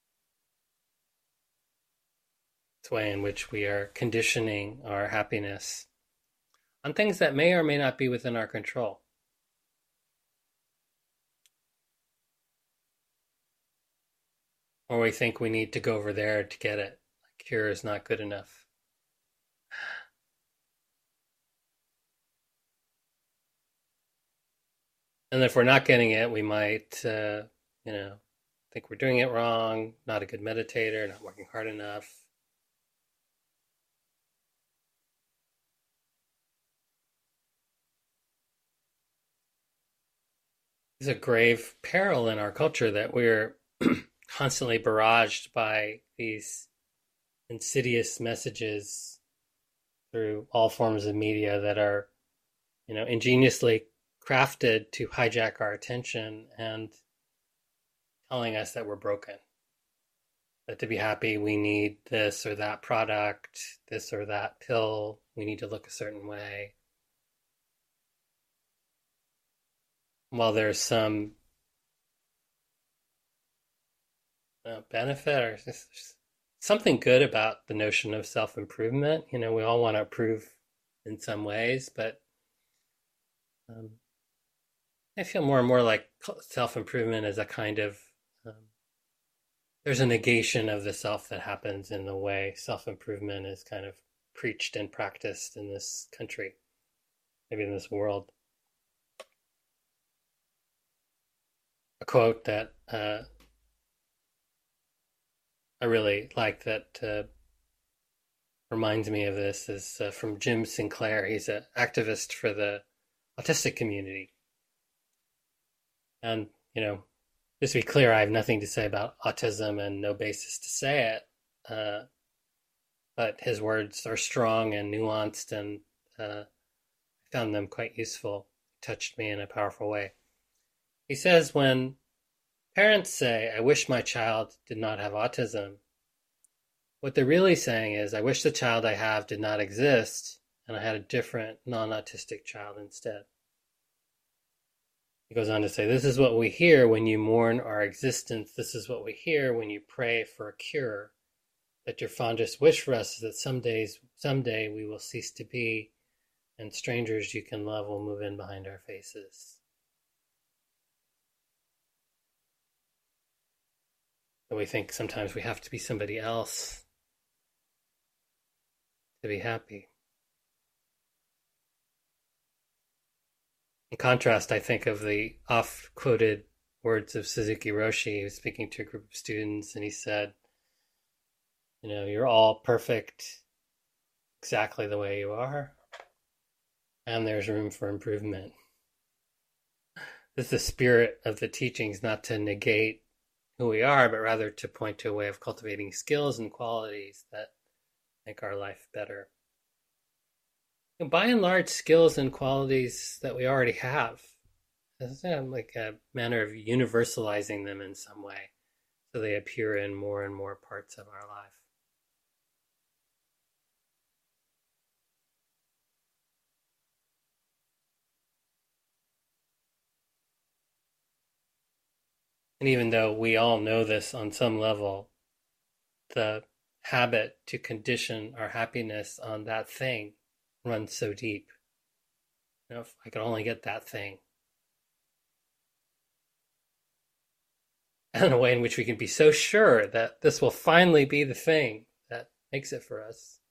It's a way in which we are conditioning our happiness on things that may or may not be within our control. Or we think we need to go over there to get it. Like here is not good enough. And if we're not getting it, we might, uh, you know, think we're doing it wrong, not a good meditator, not working hard enough. There's a grave peril in our culture that we're constantly barraged by these insidious messages through all forms of media that are, you know, ingeniously crafted to hijack our attention and telling us that we're broken. That to be happy, we need this or that product, this or that pill, we need to look a certain way. While there's some uh, benefit or just something good about the notion of self-improvement, you know, we all want to improve in some ways, but um, I feel more and more like self-improvement is a kind of um, there's a negation of the self that happens in the way self-improvement is kind of preached and practiced in this country, maybe in this world. A quote that uh, I really like that uh, reminds me of this is uh, from Jim Sinclair. He's an activist for the autistic community. And, you know, just to be clear, I have nothing to say about autism and no basis to say it. Uh, but his words are strong and nuanced, and uh, I found them quite useful. Touched me in a powerful way. He says, when parents say, I wish my child did not have autism, what they're really saying is, I wish the child I have did not exist and I had a different non-autistic child instead. He goes on to say, this is what we hear when you mourn our existence. This is what we hear when you pray for a cure. That your fondest wish for us is that some days, someday we will cease to be, and strangers you can love will move in behind our faces. So we think sometimes we have to be somebody else to be happy. In contrast, I think of the oft-quoted words of Suzuki Roshi. He was speaking to a group of students, and he said, you know, you're all perfect exactly the way you are, and there's room for improvement. This is the spirit of the teachings, not to negate who we are, but rather to point to a way of cultivating skills and qualities that make our life better. And by and large, skills and qualities that we already have. It's like a manner of universalizing them in some way, so they appear in more and more parts of our life. And even though we all know this on some level, the habit to condition our happiness on that thing runs so deep. You know, if I could only get that thing. And a way in which we can be so sure that this will finally be the thing that makes it for us.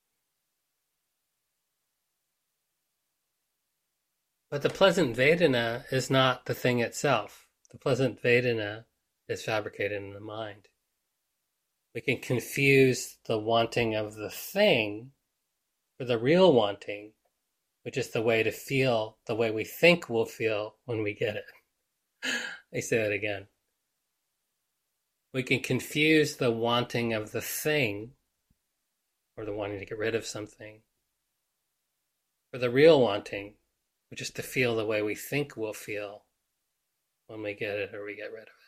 But the pleasant Vedana is not the thing itself. The pleasant Vedana is fabricated in the mind. We can confuse the wanting of the thing for the real wanting, which is the way to feel the way we think we'll feel when we get it. I say that again. We can confuse the wanting of the thing, or the wanting to get rid of something, for the real wanting, which is to feel the way we think we'll feel when we get it or we get rid of it.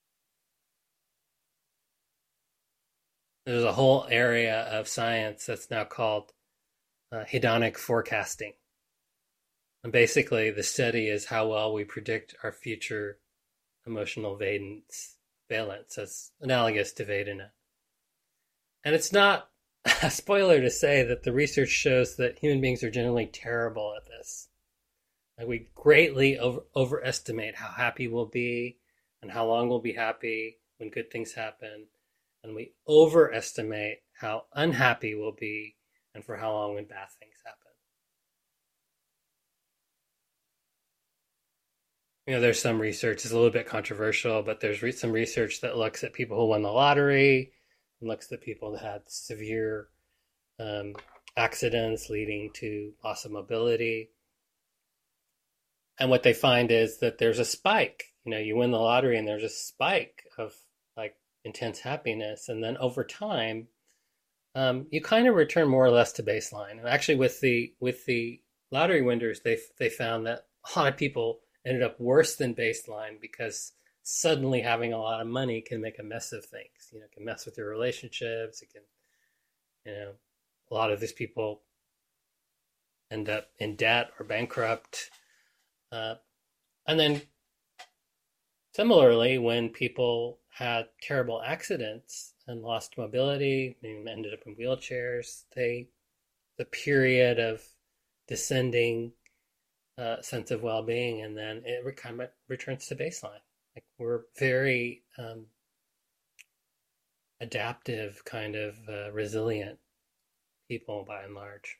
There's a whole area of science that's now called uh, hedonic forecasting. And basically, the study is how well we predict our future emotional valence. valence. So it's analogous to Vedana. And it's not a spoiler to say that the research shows that human beings are generally terrible at this. Like we greatly over, overestimate how happy we'll be and how long we'll be happy when good things happen. And we overestimate how unhappy we'll be and for how long when bad things happen. You know, there's some research, it's a little bit controversial, but there's re- some research that looks at people who won the lottery and looks at people that had severe um, accidents leading to loss of mobility. And what they find is that there's a spike. You know, you win the lottery and there's a spike of like intense happiness. And then over time, um, you kind of return more or less to baseline. And actually with the with the lottery winners, they they found that a lot of people ended up worse than baseline because suddenly having a lot of money can make a mess of things. You know, it can mess with your relationships. It can, you know, a lot of these people end up in debt or bankrupt. Uh, and then similarly, when people had terrible accidents and lost mobility, and ended up in wheelchairs, they the period of descending uh, sense of well-being, and then it kind of returns to baseline. Like we're very um, adaptive, kind of uh, resilient people by and large.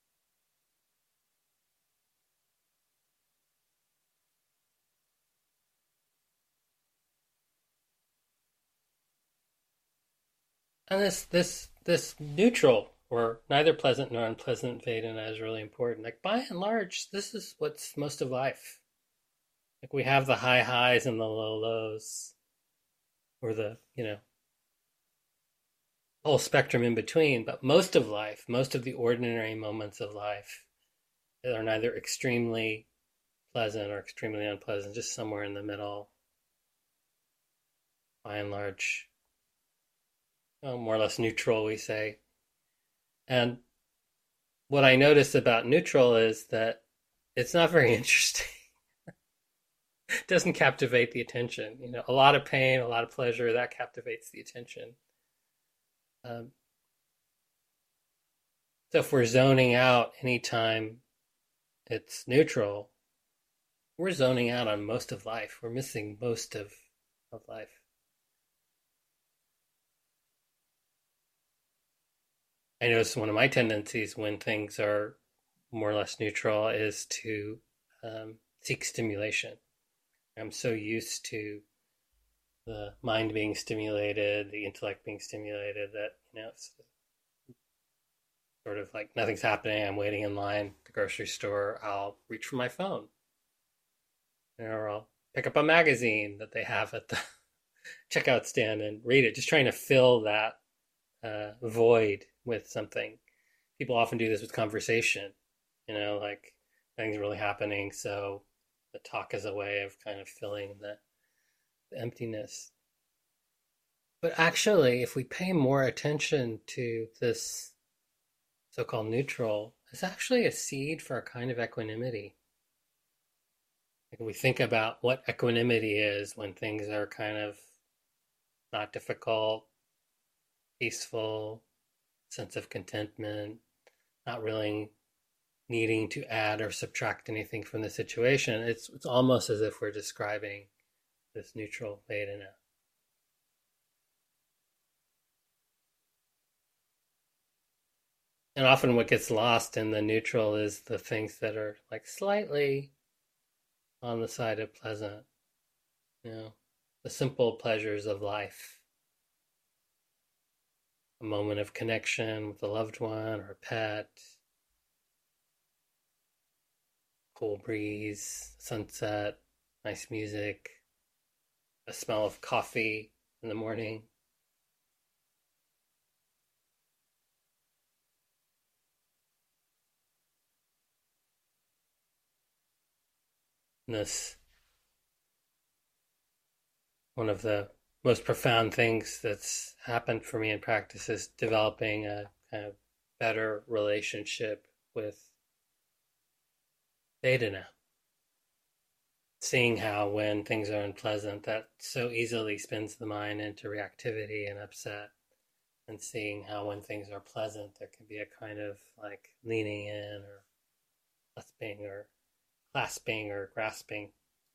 And this this this neutral or neither pleasant nor unpleasant Vedana is really important. Like by and large, this is what's most of life. Like we have the high highs and the low lows, or the, you know, whole spectrum in between. But most of life, most of the ordinary moments of life, are neither extremely pleasant or extremely unpleasant, just somewhere in the middle, by and large, well, more or less neutral, we say. And what I notice about neutral is that it's not very interesting. It doesn't captivate the attention. You know, a lot of pain, a lot of pleasure, that captivates the attention. Um, so if we're zoning out anytime it's neutral, we're zoning out on most of life. We're missing most of, of life. I notice one of my tendencies when things are more or less neutral is to um, seek stimulation. I'm so used to the mind being stimulated, the intellect being stimulated, that, you know, it's sort of like nothing's happening. I'm waiting in line at the grocery store. I'll reach for my phone, or I'll pick up a magazine that they have at the checkout stand and read it, just trying to fill that uh, void with something. People often do this with conversation, you know, like nothing's really happening, so the talk is a way of kind of filling the, the emptiness. But actually, if we pay more attention to this so-called neutral, it's actually a seed for a kind of equanimity. Like we think about what equanimity is when things are kind of not difficult, peaceful, sense of contentment, not really needing to add or subtract anything from the situation. It's it's almost as if we're describing this neutral Vedana. And often what gets lost in the neutral is the things that are like slightly on the side of pleasant, you know, the simple pleasures of life. A moment of connection with a loved one or a pet, cool breeze, sunset, nice music, a smell of coffee in the morning. And this one of the most profound things that's happened for me in practice is developing a kind of better relationship with theta now. Seeing how when things are unpleasant, that so easily spins the mind into reactivity and upset, and seeing how when things are pleasant, there can be a kind of like leaning in or clasping or clasping or grasping.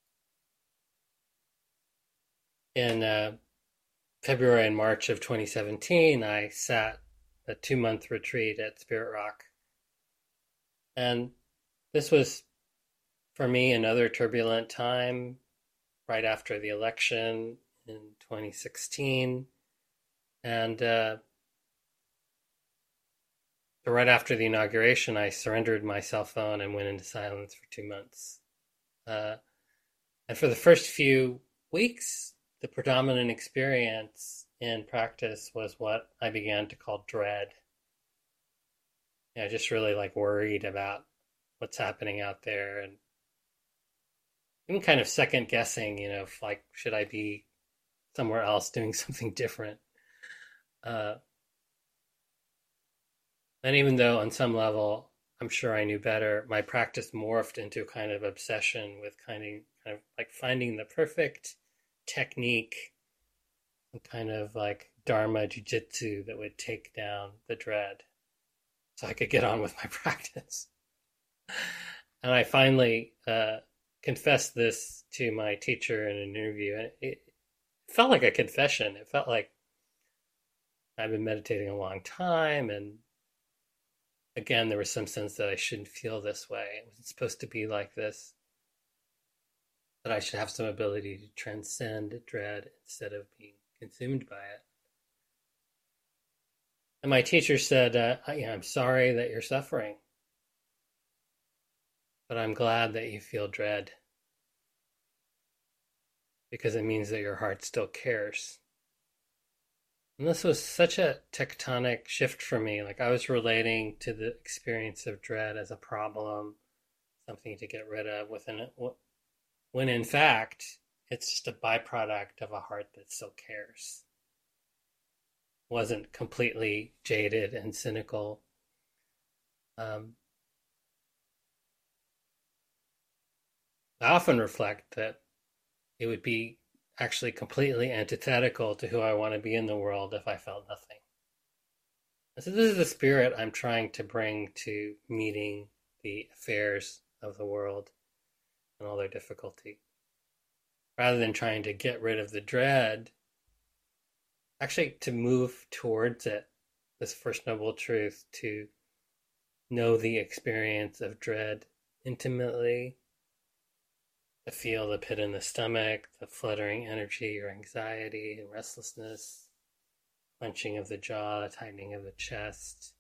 In uh, February and March of twenty seventeen, I sat a two month retreat at Spirit Rock. And this was, for me, another turbulent time right after the election in twenty sixteen. And uh, right after the inauguration, I surrendered my cell phone and went into silence for two months. Uh, and for the first few weeks, the predominant experience in practice was what I began to call dread. Yeah, just really like worried about what's happening out there, and even kind of second guessing, you know, if, like, should I be somewhere else doing something different? Uh, and even though on some level I'm sure I knew better, my practice morphed into a kind of obsession with kind of, kind of like finding the perfect technique, and kind of like Dharma jujitsu that would take down the dread so I could get on with my practice. And I finally uh, confessed this to my teacher in an interview, and it felt like a confession. It felt like I've been meditating a long time, and again, there was some sense that I shouldn't feel this way. It wasn't supposed to be like this, that I should have some ability to transcend dread instead of being consumed by it. And my teacher said, uh, I'm sorry that you're suffering, but I'm glad that you feel dread, because it means that your heart still cares. And this was such a tectonic shift for me. Like, I was relating to the experience of dread as a problem, something to get rid of within it, when in fact, it's just a byproduct of a heart that still cares. Wasn't completely jaded and cynical. Um, I often reflect that it would be actually completely antithetical to who I want to be in the world if I felt nothing. So this is the spirit I'm trying to bring to meeting the affairs of the world and all their difficulty. Rather than trying to get rid of the dread, actually to move towards it, this First Noble Truth, to know the experience of dread intimately, to feel the pit in the stomach, the fluttering energy or anxiety and restlessness, clenching of the jaw, the tightening of the chest.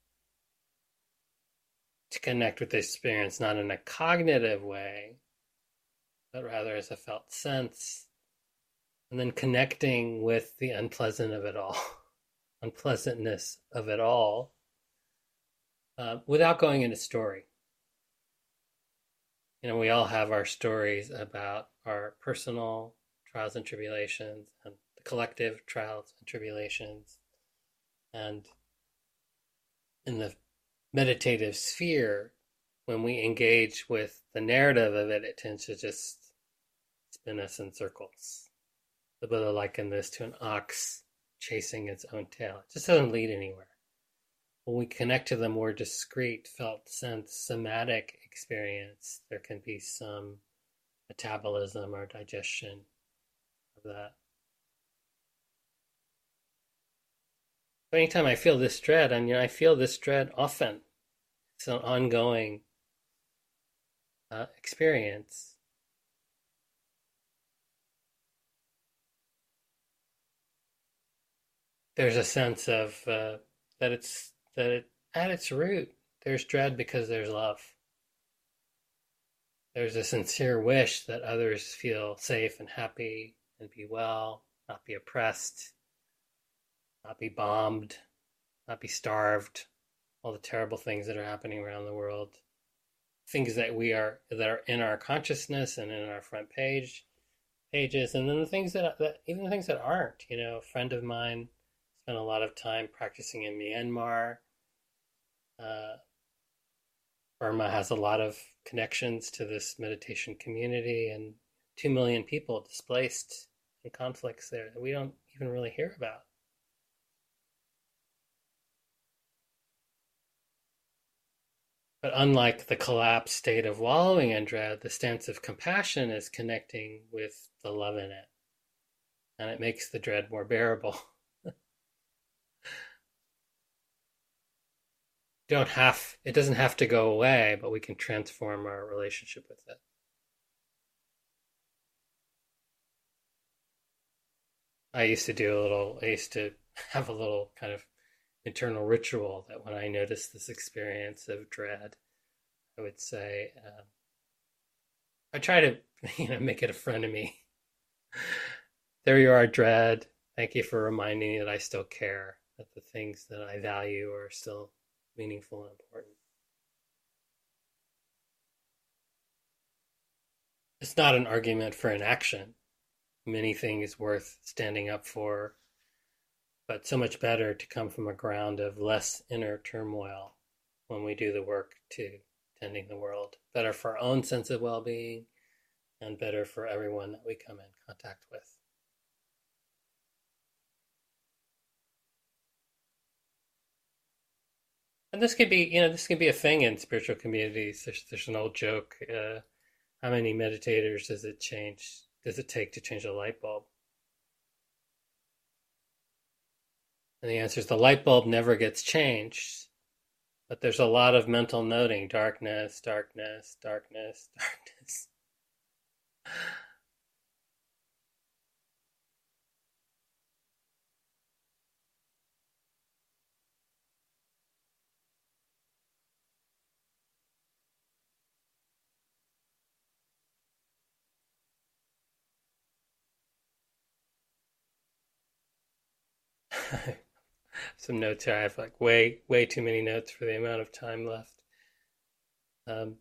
To connect with this experience not in a cognitive way, but rather as a felt sense. And then connecting with the unpleasant of it all, unpleasantness of it all, uh, without going into story. You know, we all have our stories about our personal trials and tribulations and the collective trials and tribulations. And in the meditative sphere, when we engage with the narrative of it, it tends to just spin us in circles. The Buddha likened this to an ox chasing its own tail. It just doesn't lead anywhere. When we connect to the more discrete, felt sense, somatic experience, there can be some metabolism or digestion of that. But anytime I feel this dread, and you know, I feel this dread often. It's an ongoing uh, experience. There's a sense of uh, that it's that it, at its root, there's dread because there's love. There's a sincere wish that others feel safe and happy and be well, not be oppressed, not be bombed, not be starved, all the terrible things that are happening around the world. Things that we are that are in our consciousness and in our front page, pages, and then the things that, that even the things that aren't. You know, a friend of mine spent a lot of time practicing in Myanmar. Uh, Burma has a lot of connections to this meditation community, and two million people displaced in conflicts there that we don't even really hear about. But unlike the collapsed state of wallowing in dread, the stance of compassion is connecting with the love in it, and it makes the dread more bearable. Don't have it doesn't have to go away, but we can transform our relationship with it. I used to do a little. I used to have a little kind of internal ritual that when I noticed this experience of dread, I would say, uh, I try to, you know, make it a friend of me. There you are, dread. Thank you for reminding me that I still care, that the things that I value are still meaningful and important. It's not an argument for inaction. Many things worth standing up for, but so much better to come from a ground of less inner turmoil when we do the work to tending the world. Better for our own sense of well being and better for everyone that we come in contact with. And this could be, you know, this could be a thing in spiritual communities. There's, there's an old joke. Uh, how many meditators does it change? Does it take to change a light bulb? And the answer is the light bulb never gets changed. But there's a lot of mental noting: darkness, darkness, darkness, darkness. Some notes here. I have like way, way too many notes for the amount of time left. Um,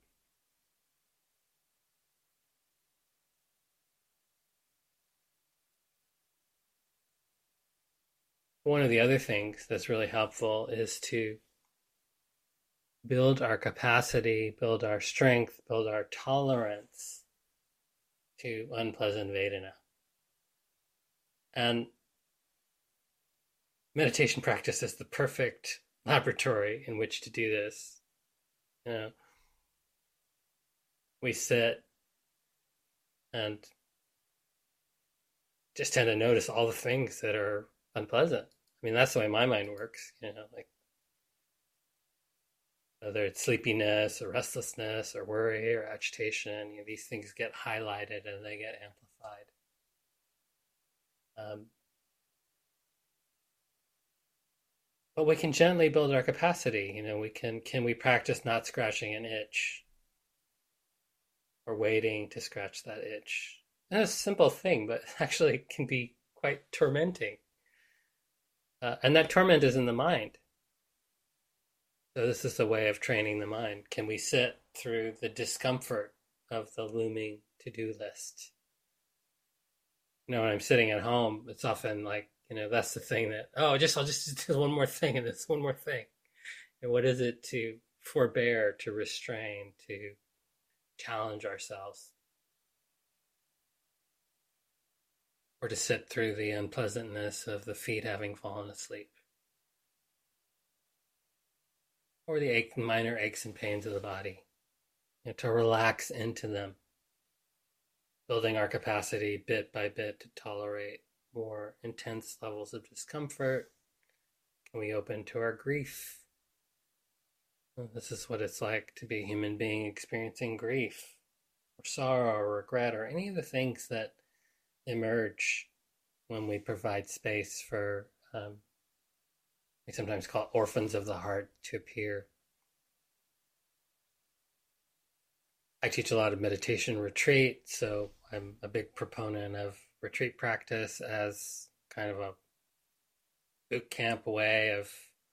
One of the other things that's really helpful is to build our capacity, build our strength, build our tolerance to unpleasant Vedana. And meditation practice is the perfect laboratory in which to do this. You know, we sit and just tend to notice all the things that are unpleasant. I mean, that's the way my mind works, you know, like whether it's sleepiness or restlessness or worry or agitation, you know, these things get highlighted and they get amplified. Um, but we can gently build our capacity. You know, we can can we practice not scratching an itch or waiting to scratch that itch? And it's a simple thing, but actually can be quite tormenting. Uh, and that torment is in the mind. So this is a way of training the mind. Can we sit through the discomfort of the looming to-do list? You know, when I'm sitting at home, it's often like, you know, that's the thing that, oh, just I'll just do one more thing and this one more thing. And what is it to forbear, to restrain, to challenge ourselves? Or to sit through the unpleasantness of the feet having fallen asleep? Or the ache, minor aches and pains of the body? You know, to relax into them, building our capacity bit by bit to tolerate more intense levels of discomfort. Can we open to our grief? Well, this is what it's like to be a human being experiencing grief or sorrow or regret or any of the things that emerge when we provide space for, um, we sometimes call it orphans of the heart, to appear. I teach a lot of meditation retreat, so I'm a big proponent of retreat practice as kind of a boot camp way of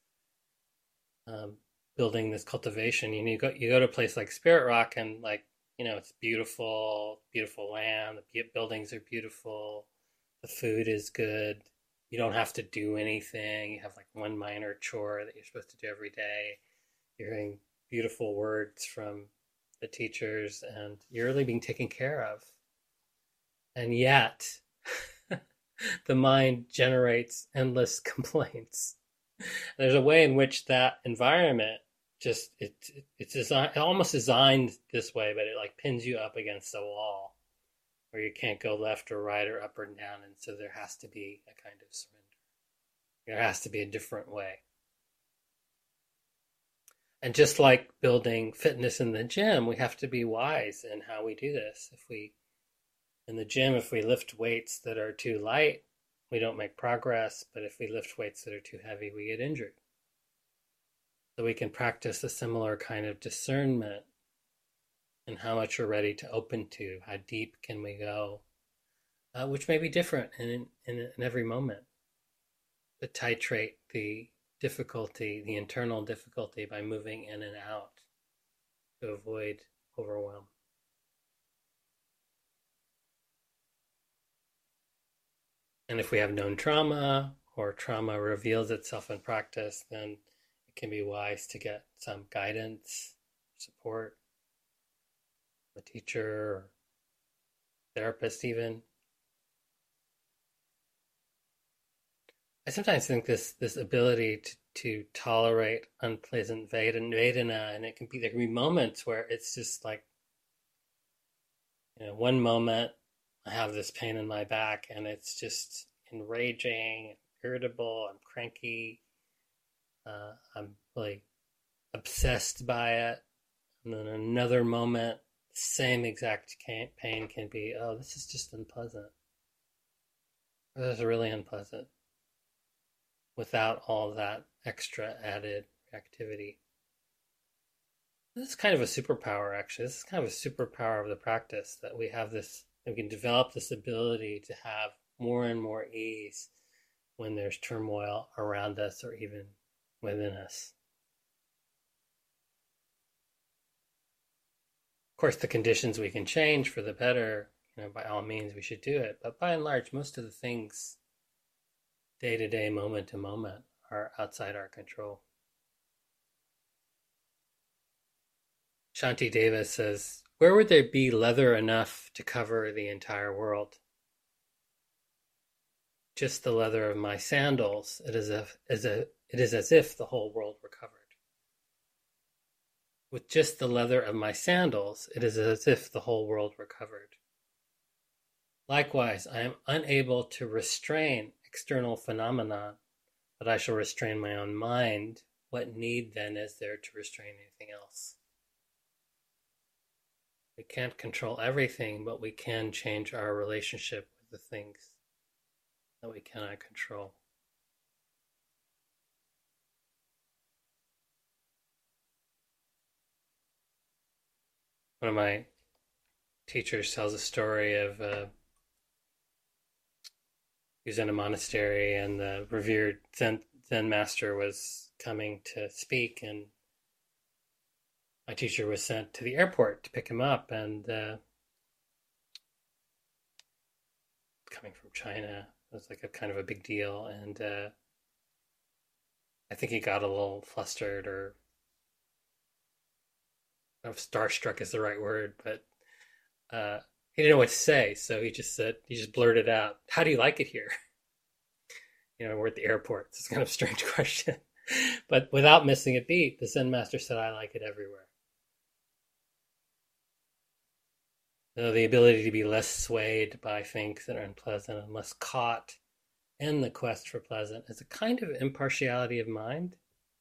um, building this cultivation. You know, you go you go to a place like Spirit Rock, and like You know, it's beautiful, beautiful land. The buildings are beautiful. The food is good. You don't have to do anything. You have like one minor chore that you're supposed to do every day. You're hearing beautiful words from the teachers, and you're really being taken care of. And yet, the mind generates endless complaints. There's a way in which that environment just it, it it's designed, almost designed this way, but it like pins you up against the wall where you can't go left or right or up or down, and so there has to be a kind of surrender. There has to be a different way. And just like building fitness in the gym, we have to be wise in how we do this. If we in the gym, if we lift weights that are too light, we don't make progress. But if we lift weights that are too heavy, we get injured. So we can practice a similar kind of discernment in how much we're ready to open to, how deep can we go, uh, which may be different in, in, in every moment. To titrate the difficulty, the internal difficulty, by moving in and out to avoid overwhelm. And if we have known trauma, or trauma reveals itself in practice, then it can be wise to get some guidance, support, a teacher, or therapist even. I sometimes think this this ability to, to tolerate unpleasant Vedana, and it can be there can be moments where it's just like, you know, one moment I have this pain in my back and it's just enraging, irritable, I'm cranky, uh, I'm really obsessed by it. And then another moment, same exact pain can be, oh, this is just unpleasant. This is really unpleasant without all that extra added reactivity. This is kind of a superpower, actually. This is kind of a superpower of the practice, that we have this, we can develop this ability to have more and more ease when there's turmoil around us or even within us. Of course, the conditions we can change for the better, you know, by all means we should do it. But by and large, most of the things day to day, moment to moment, are outside our control. Shanti Deva says, where would there be leather enough to cover the entire world? Just the leather of my sandals, it is, a, as a, it is as if the whole world were covered. With just the leather of my sandals, it is as if the whole world were covered. Likewise, I am unable to restrain external phenomena, but I shall restrain my own mind. What need then is there to restrain anything else? We can't control everything, but we can change our relationship with the things that we cannot control. One of my teachers tells a story of uh, he was in a monastery, and the revered Zen, Zen master was coming to speak, and my teacher was sent to the airport to pick him up, and uh, coming from China, it was like a kind of a big deal, and uh, I think he got a little flustered, or I don't know if starstruck is the right word, but uh, he didn't know what to say, so he just said, he just blurted out, "How do you like it here?" You know, we're at the airport. It's kind of a strange question, but without missing a beat, the Zen master said, "I like it everywhere." So the ability to be less swayed by things that are unpleasant and less caught in the quest for pleasant is a kind of impartiality of mind.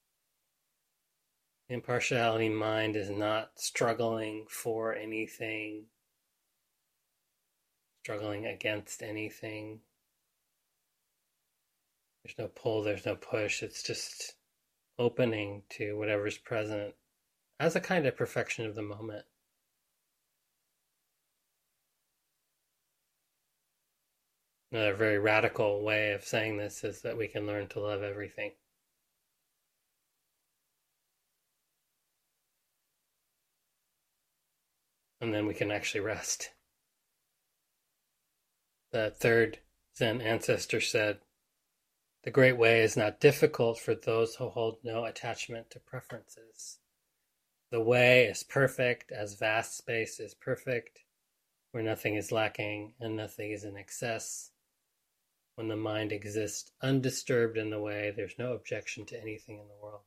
The impartiality mind is not struggling for anything, struggling against anything. There's no pull, there's no push. It's just opening to whatever's present as a kind of perfection of the moment. Another very radical way of saying this is that we can learn to love everything. and then we can actually rest. The third Zen ancestor said, "The great way is not difficult for those who hold no attachment to preferences. The way is perfect as vast space is perfect, where nothing is lacking and nothing is in excess. When the mind exists undisturbed in the way, there's no objection to anything in the world."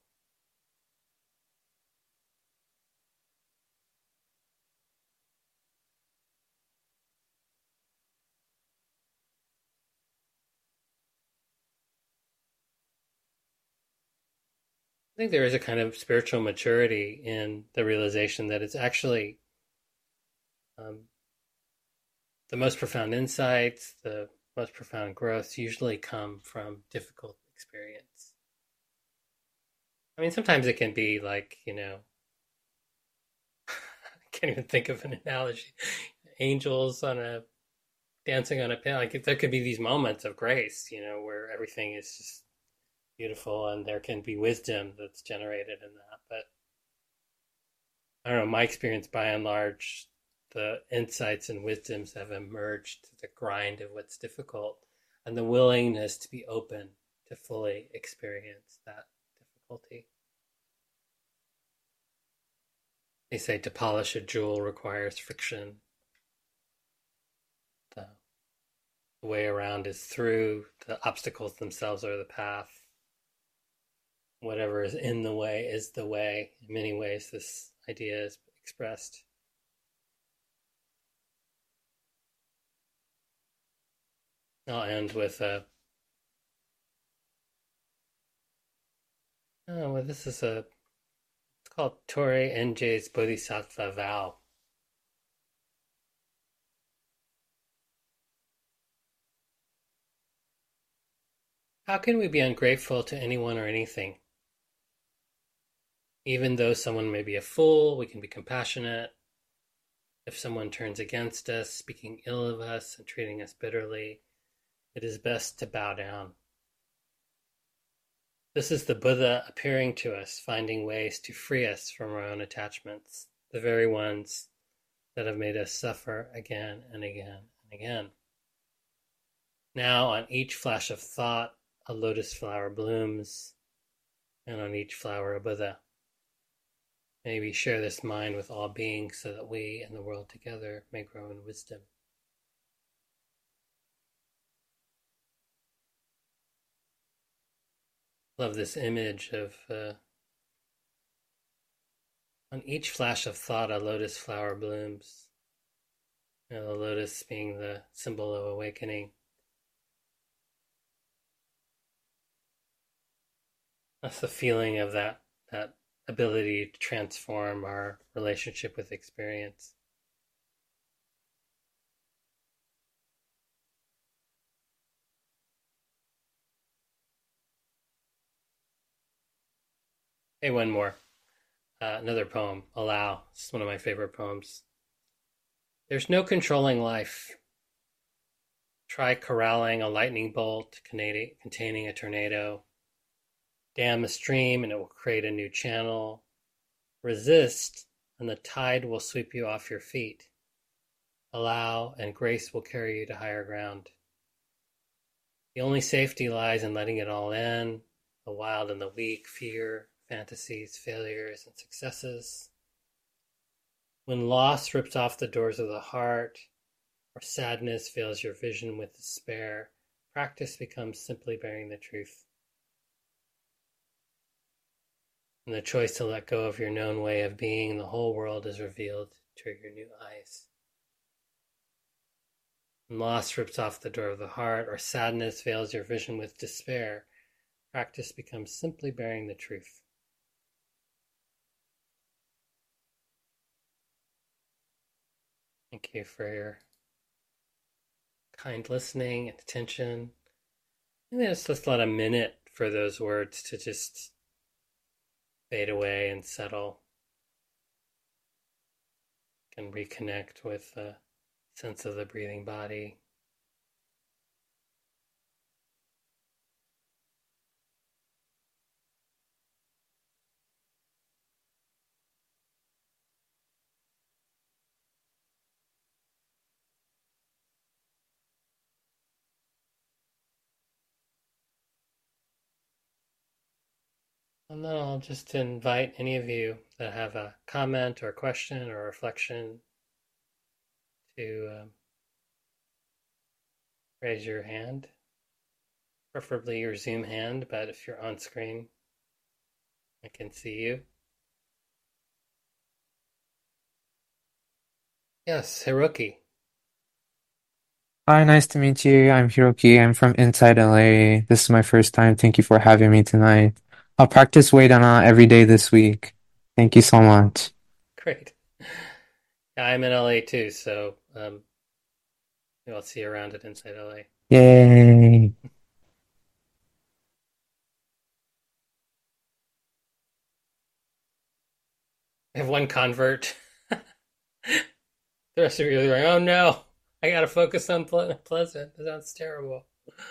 I think there is a kind of spiritual maturity in the realization that it's actually um, the most profound insights, the most profound growths usually come from difficult experience. I mean, sometimes it can be like, you know, I can't even think of an analogy. Angels on a dancing on a pin. Like there could be these moments of grace, you know, where everything is just beautiful and there can be wisdom that's generated in that. But I don't know, my experience by and large, the insights and wisdoms have emerged through the grind of what's difficult and the willingness to be open to fully experience that difficulty. They say to polish a jewel requires friction. The way around is through. The obstacles themselves are the path. Whatever is in the way is the way. In many ways, this idea is expressed. I'll end with a. Oh, well, this is a. It's called Torii Enjei's Bodhisattva Vow. How can we be ungrateful to anyone or anything? Even though someone may be a fool, we can be compassionate. If someone turns against us, speaking ill of us and treating us bitterly, it is best to bow down. This is the Buddha appearing to us, finding ways to free us from our own attachments, the very ones that have made us suffer again and again and again. Now, on each flash of thought, a lotus flower blooms, and on each flower a Buddha. May we share this mind with all beings so that we and the world together may grow in wisdom. Love this image of uh, on each flash of thought a lotus flower blooms. You know, the lotus being the symbol of awakening. That's the feeling of that that ability to transform our relationship with experience. Hey, one more. Uh, another poem, Allow. It's one of my favorite poems. There's no controlling life. Try corralling a lightning bolt containing a tornado. Dam a stream and it will create a new channel. Resist and the tide will sweep you off your feet. Allow and grace will carry you to higher ground. The only safety lies in letting it all in, the wild and the weak, fear, fantasies, failures, and successes. When loss rips off the doors of the heart, or sadness fills your vision with despair, practice becomes simply bearing the truth. In the choice to let go of your known way of being, the whole world is revealed to your new eyes. When loss rips off the door of the heart, or sadness veils your vision with despair, practice becomes simply bearing the truth. Thank you for your kind listening and attention. And let's just let a minute for those words to just fade away and settle. Can reconnect with the sense of the breathing body. And then I'll just invite any of you that have a comment or question or reflection to um, raise your hand, preferably your Zoom hand, but if you're on screen, I can see you. Yes, Hiroki. Hi, nice to meet you. I'm Hiroki. I'm from inside L A. This is my first time. Thank you for having me tonight. I'll practice Vedana every day this week. Thank you so much. Great. Yeah, I'm in L A too, so um, I'll see you around at Inside L A. Yay. I have one convert. The rest of you are like, oh no, I gotta focus on ple- Pleasant. That sounds terrible.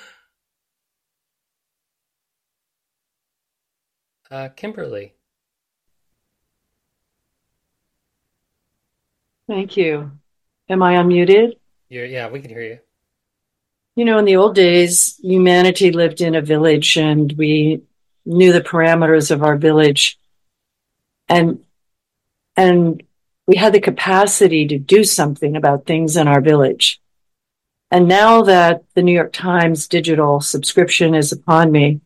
Uh, Kimberly, Thank you. Am I unmuted? you're, yeah, we can hear you. You know, in the old days, humanity lived in a village and we knew the parameters of our village and and we had the capacity to do something about things in our village. And now that the New York Times digital subscription is upon me,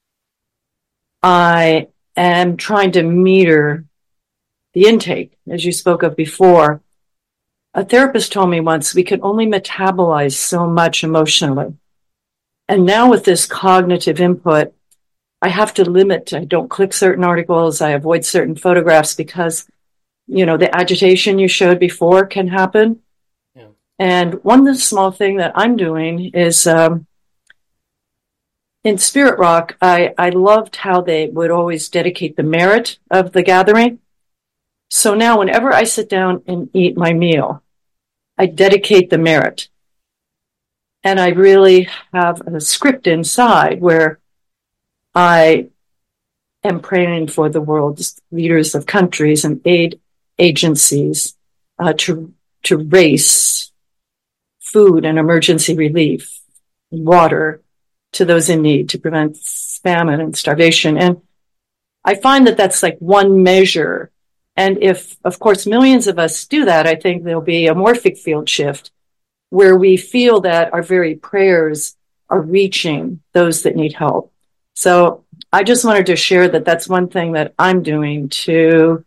I am trying to meter the intake, as you spoke of before. A therapist told me once we can only metabolize so much emotionally. And now with this cognitive input, I have to limit. I don't click certain articles. I avoid certain photographs because, you know, the agitation you showed before can happen. Yeah. And one small thing that I'm doing is um, in Spirit Rock, I, I loved how they would always dedicate the merit of the gathering. So now whenever I sit down and eat my meal, I dedicate the merit. And I really have a script inside where I am praying for the world's leaders of countries and aid agencies uh, to to race food and emergency relief, water to those in need to prevent famine and starvation. And I find that that's like one measure. And if, of course, millions of us do that, I think there'll be a morphic field shift where we feel that our very prayers are reaching those that need help. So I just wanted to share that that's one thing that I'm doing to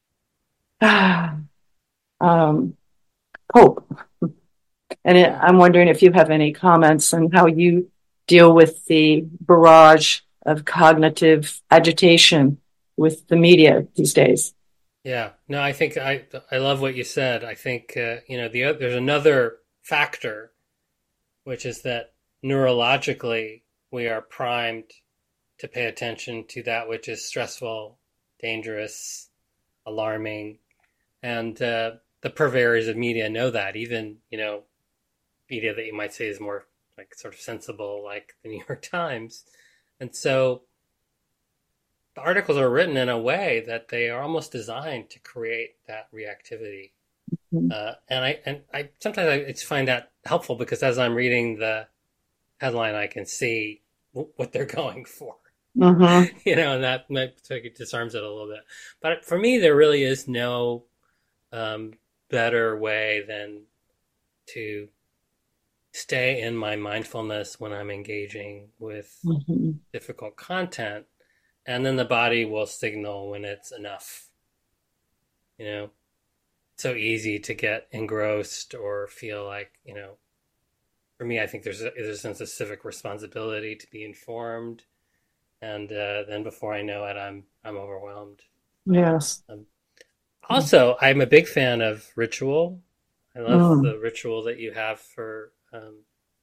um, cope. And it, Yeah. I'm wondering if you have any comments on how you deal with the barrage of cognitive agitation with the media these days. Yeah. No, I think I I love what you said. I think uh, you know the there's another factor, which is that neurologically we are primed to pay attention to that which is stressful, dangerous, alarming, and uh, the purveyors of media know that. Even you know media that you might say is more like sort of sensible, like the New York Times, and so the articles are written in a way that they are almost designed to create that reactivity. Uh, and I and I sometimes I just find that helpful because as I'm reading the headline, I can see w- what they're going for. Mm-hmm. You know, and that might it disarms it a little bit. But for me, there really is no um, better way than to stay in my mindfulness when I'm engaging with Mm-hmm. difficult content, and then the body will signal when it's enough. You know, it's so easy to get engrossed or feel like, you know, for me, I think there's a, there's a sense of civic responsibility to be informed, and uh, then before I know it, I'm I'm overwhelmed. Yes. Um, also, I'm a big fan of ritual. I love Mm. the ritual that you have for. Um,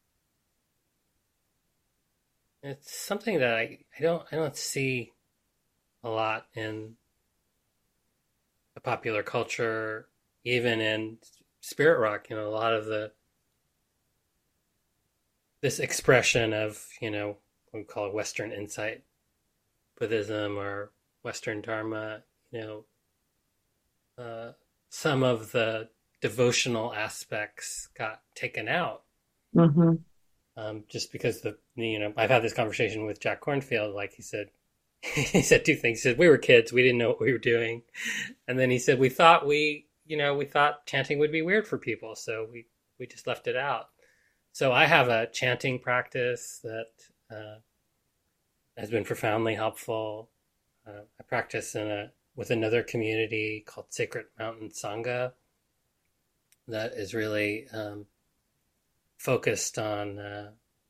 it's something that I, I don't I don't see a lot in the popular culture, even in spirit rock. You know, a lot of the this expression of you know what we call Western insight Buddhism or Western Dharma. You know, uh, some of the devotional aspects got taken out Mm-hmm. um, just because the you know I've had this conversation with Jack Cornfield, like he said. he said two things. He said, we were kids. We didn't know what we were doing. And then he said, we thought we, you know, we thought chanting would be weird for people. So we, we just left it out. So I have a chanting practice that uh, has been profoundly helpful. Uh, I practice in a with another community called Sacred Mountain Sangha that is really um, focused on, uh,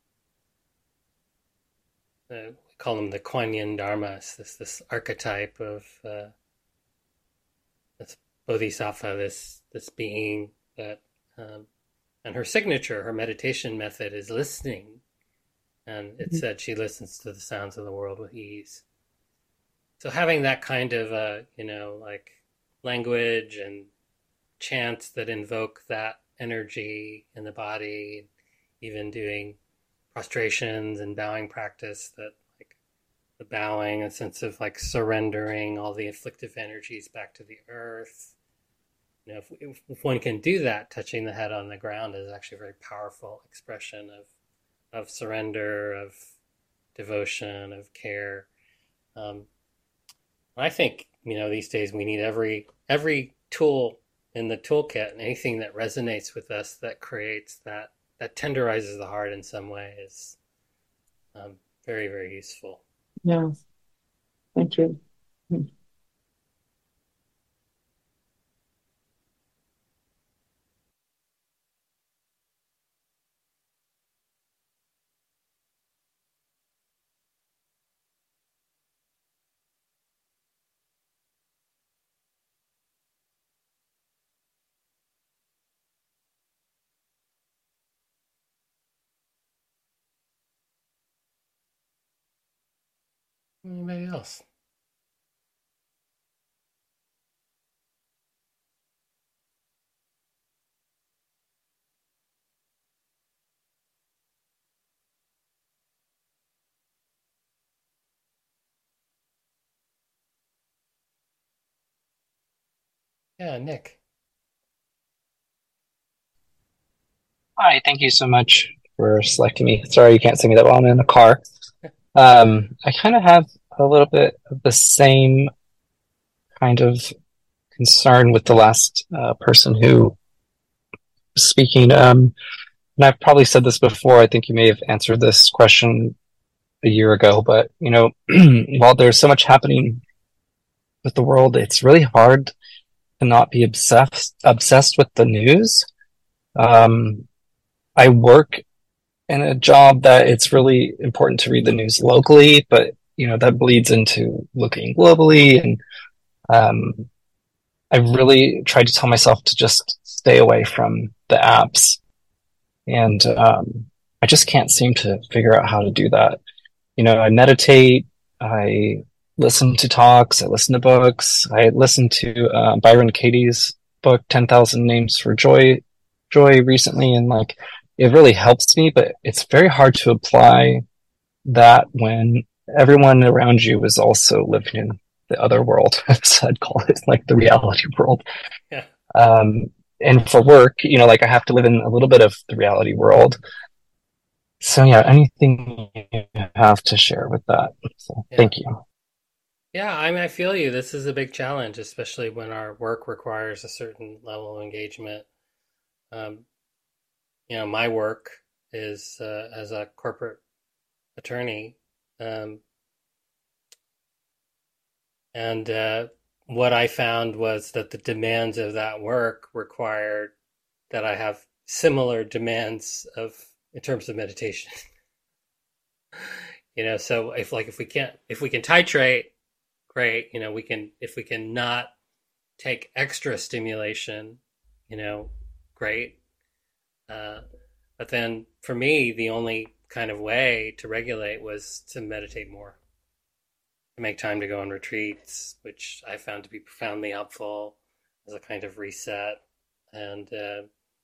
uh, we call them the Kuan Yin Dharmas, this this archetype of uh, this bodhisattva, this this being that, um, and her signature, her meditation method is listening. And it said she listens to the sounds of the world with ease. So having that kind of, uh, you know, like language and chants that invoke that energy in the body, even doing prostrations and bowing practice, that like the bowing, a sense of like surrendering all the afflictive energies back to the earth. You know, if, if one can do that, touching the head on the ground is actually a very powerful expression of of surrender, of devotion, of care. Um, I think, you know, these days we need every every tool in the toolkit, and anything that resonates with us, that creates that that tenderizes the heart in some way, is um, very, very useful. Yeah, thank you. Anybody else? Yeah, Nick. Hi, thank you so much for selecting me. Sorry you can't see me that well. I'm in the car. Um, I kind of have a little bit of the same kind of concern with the last uh, person who was speaking. Um, and I've probably said this before. I think you may have answered this question a year ago, but you know, while there's so much happening with the world, it's really hard to not be obsessed obsessed with the news. Um, I work in a job that it's really important to read the news locally, but you know that bleeds into looking globally. And um, I really tried to tell myself to just stay away from the apps, and um, I just can't seem to figure out how to do that. You know, I meditate, I listen to talks, I listen to books, I listened to uh, Byron Katie's book ten thousand Names for Joy, Joy recently, and like it really helps me, but it's very hard to apply that when everyone around you is also living in the other world. So I'd call it like the reality world. Yeah. Um, and for work, you know, like I have to live in a little bit of the reality world. So yeah, anything you have to share with that. So Yeah. thank you. Yeah, I mean, I feel you. This is a big challenge, especially when our work requires a certain level of engagement. Um, you know, my work is uh, as a corporate attorney. Um, and uh, what I found was that the demands of that work required that I have similar demands of in terms of meditation. You know, so if like if we can't if we can titrate, great. You know, we can if we can not take extra stimulation, you know, great. Uh, but then for me, the only kind of way to regulate was to meditate more, to make time to go on retreats, which I found to be profoundly helpful as a kind of reset. And uh,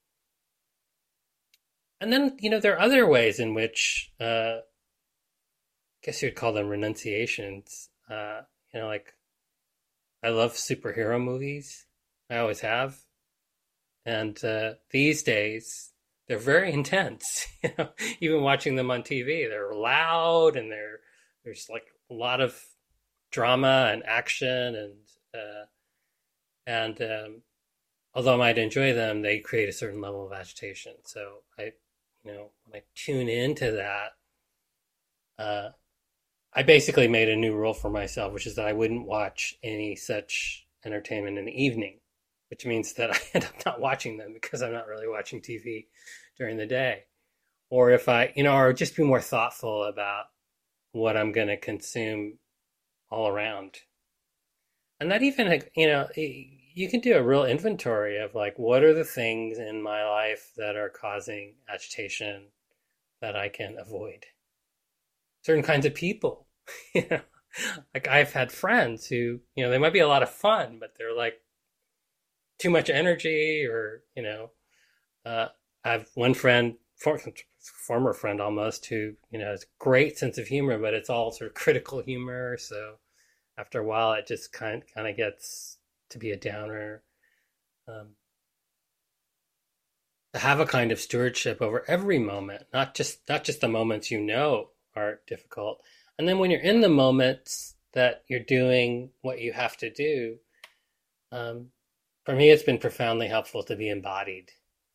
and then, you know, there are other ways in which uh, I guess you'd call them renunciations. Uh, you know, like I love superhero movies. I always have. And uh, these days, they're very intense. You know, even watching them on T V, they're loud and they're there's like a lot of drama and action, and uh, and um, although I might enjoy them, they create a certain level of agitation. So I, you know, when I tune into that, uh, I basically made a new rule for myself, which is that I wouldn't watch any such entertainment in the evening, which means that I end up not watching them because I'm not really watching T V during the day. Or if I, you know, or just be more thoughtful about what I'm going to consume all around. And that even, you know, you can do a real inventory of like, what are the things in my life that are causing agitation that I can avoid? Certain kinds of people, you know, like I've had friends who, you know, they might be a lot of fun, but they're like too much energy, or, you know, uh, I have one friend, former friend almost, who, you know, has a great sense of humor, but it's all sort of critical humor. So after a while, it just kind kind of gets to be a downer. Um, to have a kind of stewardship over every moment, not just not just the moments you know are difficult, and then when you're in the moments that you're doing what you have to do. Um, for me, it's been profoundly helpful to be embodied.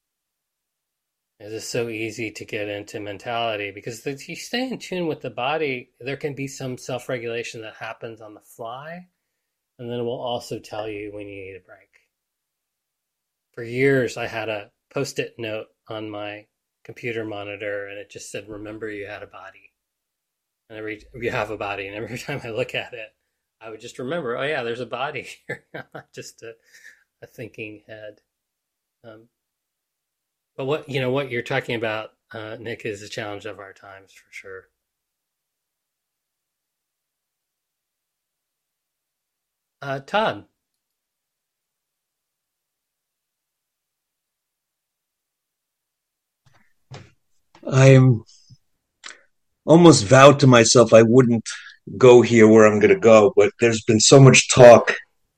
It is so easy to get into mentality because if you stay in tune with the body, there can be some self-regulation that happens on the fly, and then it will also tell you when you need a break. For years, I had a post-it note on my computer monitor, and it just said, remember you had a body. And every you have a body, and every time I look at it, I would just remember, oh yeah, there's a body here, not just a, a thinking head. Um, But what you know, what you're talking about, uh, Nick, is the challenge of our times for sure. Uh, Todd. I'm almost vowed to myself I wouldn't go here where I'm going to go, but there's been so much talk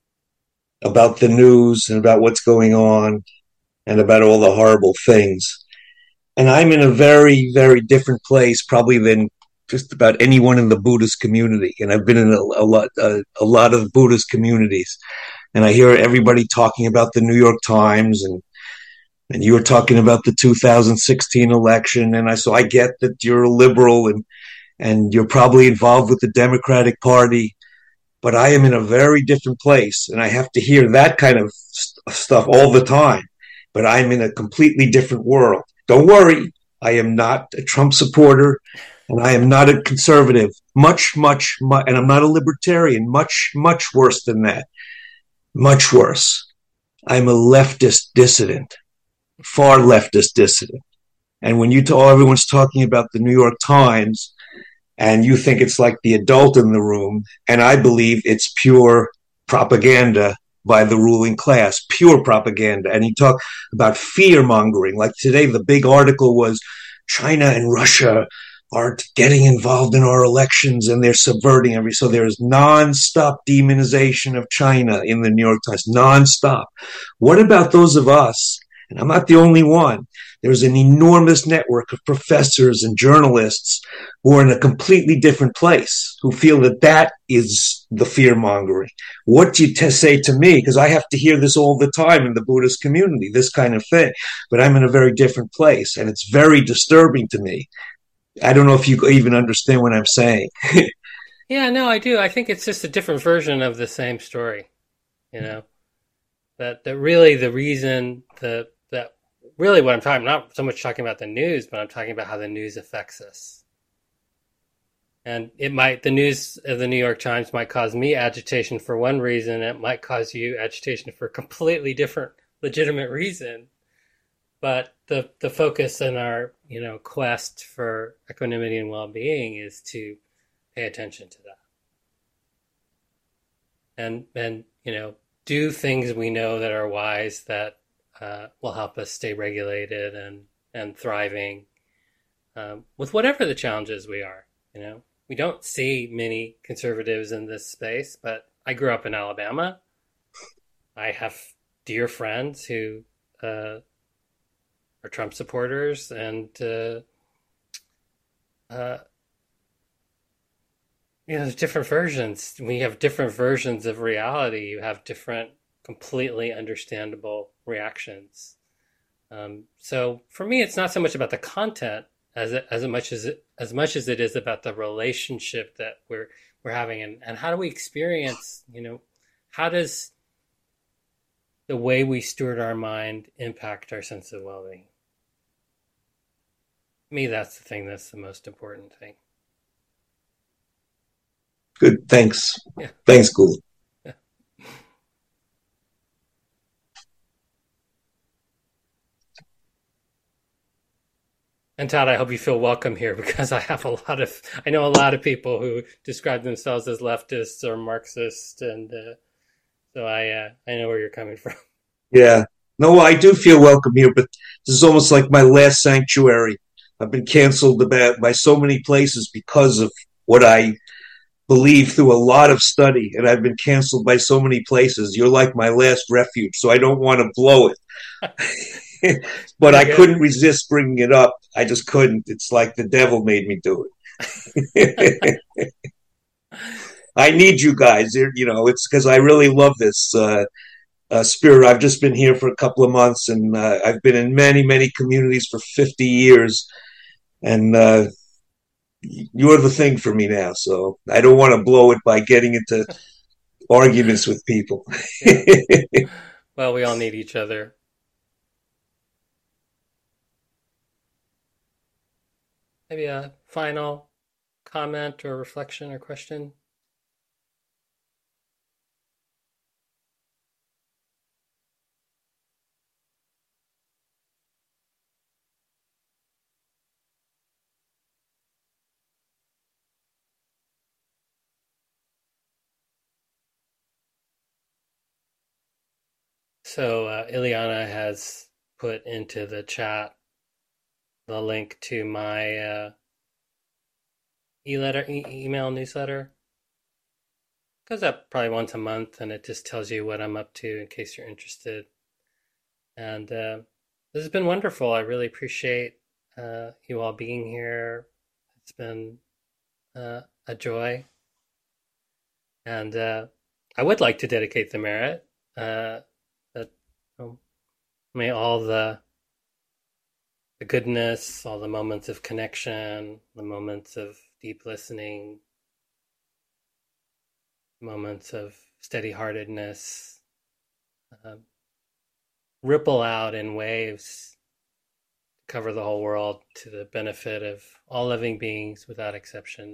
about the news and about what's going on and about all the horrible things. And I'm in a very, very different place, probably than just about anyone in the Buddhist community. And I've been in a, a lot, a, a lot of Buddhist communities, and I hear everybody talking about the New York Times, and and you were talking about the two thousand sixteen election. And I so I get that you're a liberal and and you're probably involved with the Democratic Party, but I am in a very different place, and I have to hear that kind of st- stuff all the time. But I'm in a completely different world. Don't worry, I am not a Trump supporter, and I am not a conservative. Much, much, much, and I'm not a libertarian. Much, much worse than that. Much worse. I'm a leftist dissident, far leftist dissident. And when you talk, everyone's talking about the New York Times, and you think it's like the adult in the room, and I believe it's pure propaganda by the ruling class, pure propaganda. And you talk about fear mongering. Like today, the big article was China and Russia are getting involved in our elections and they're subverting every. So there's nonstop demonization of China in the New York Times, nonstop. What about those of us? And I'm not the only one. There's an enormous network of professors and journalists who are in a completely different place, who feel that that is the fear mongering. What do you t- say to me? Because I have to hear this all the time in the Buddhist community, this kind of thing. But I'm in a very different place, and it's very disturbing to me. I don't know if you even understand what I'm saying. Yeah, no, I do. I think it's just a different version of the same story. You know, that that really the reason that that really what I'm talking, not so much talking about the news, but I'm talking about how the news affects us. And it might, the news of the New York Times might cause me agitation for one reason. It might cause you agitation for a completely different, legitimate reason. But the the focus in our, you know, quest for equanimity and well-being is to pay attention to that. And, and you know, do things we know that are wise, that uh, will help us stay regulated and, and thriving um, with whatever the challenges we are, you know. We don't see many conservatives in this space, but I grew up in Alabama. I have dear friends who uh, are Trump supporters, and uh, uh, you know, there's different versions. We have different versions of reality. You have different, completely understandable reactions. Um, so for me, it's not so much about the content as it, as much as it, as much as it is about the relationship that we're we're having, and, and how do we experience. You know, how does the way we steward our mind impact our sense of well-being? To me, that's the thing that's the most important thing. Good. Thanks. Yeah. Thanks, Gould. Yeah. And Todd, I hope you feel welcome here, because I have a lot of, I know a lot of people who describe themselves as leftists or Marxists, and uh, so I uh, I know where you're coming from. Yeah. No, I do feel welcome here, but this is almost like my last sanctuary. I've been canceled about by so many places because of what I believe through a lot of study, and I've been canceled by so many places. You're like my last refuge, so I don't want to blow it. But I couldn't resist bringing it up. I just couldn't. It's like the devil made me do it. I need you guys. You know, it's because I really love this uh, uh, spirit. I've just been here for a couple of months, and uh, I've been in many, many communities for fifty years. And uh, you're the thing for me now. So I don't want to blow it by getting into arguments with people. Yeah. Well, we all need each other. Maybe a final comment or reflection or question? So uh, Ileana has put into the chat the link to my uh, e-letter, e- email newsletter. Goes up probably once a month, and it just tells you what I'm up to in case you're interested. And uh, this has been wonderful. I really appreciate uh, you all being here. It's been uh, a joy. And uh, I would like to dedicate the merit uh, that um, may all the the goodness, all the moments of connection, the moments of deep listening, moments of steady-heartedness, uh, ripple out in waves, cover the whole world to the benefit of all living beings without exception.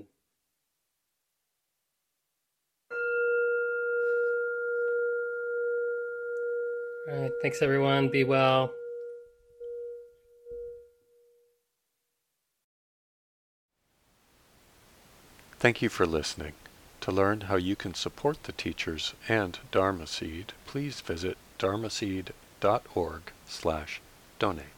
All right, thanks everyone. Be well. Thank you for listening. To learn how you can support the teachers and Dharma Seed, please visit dharmaseed dot org slash donate.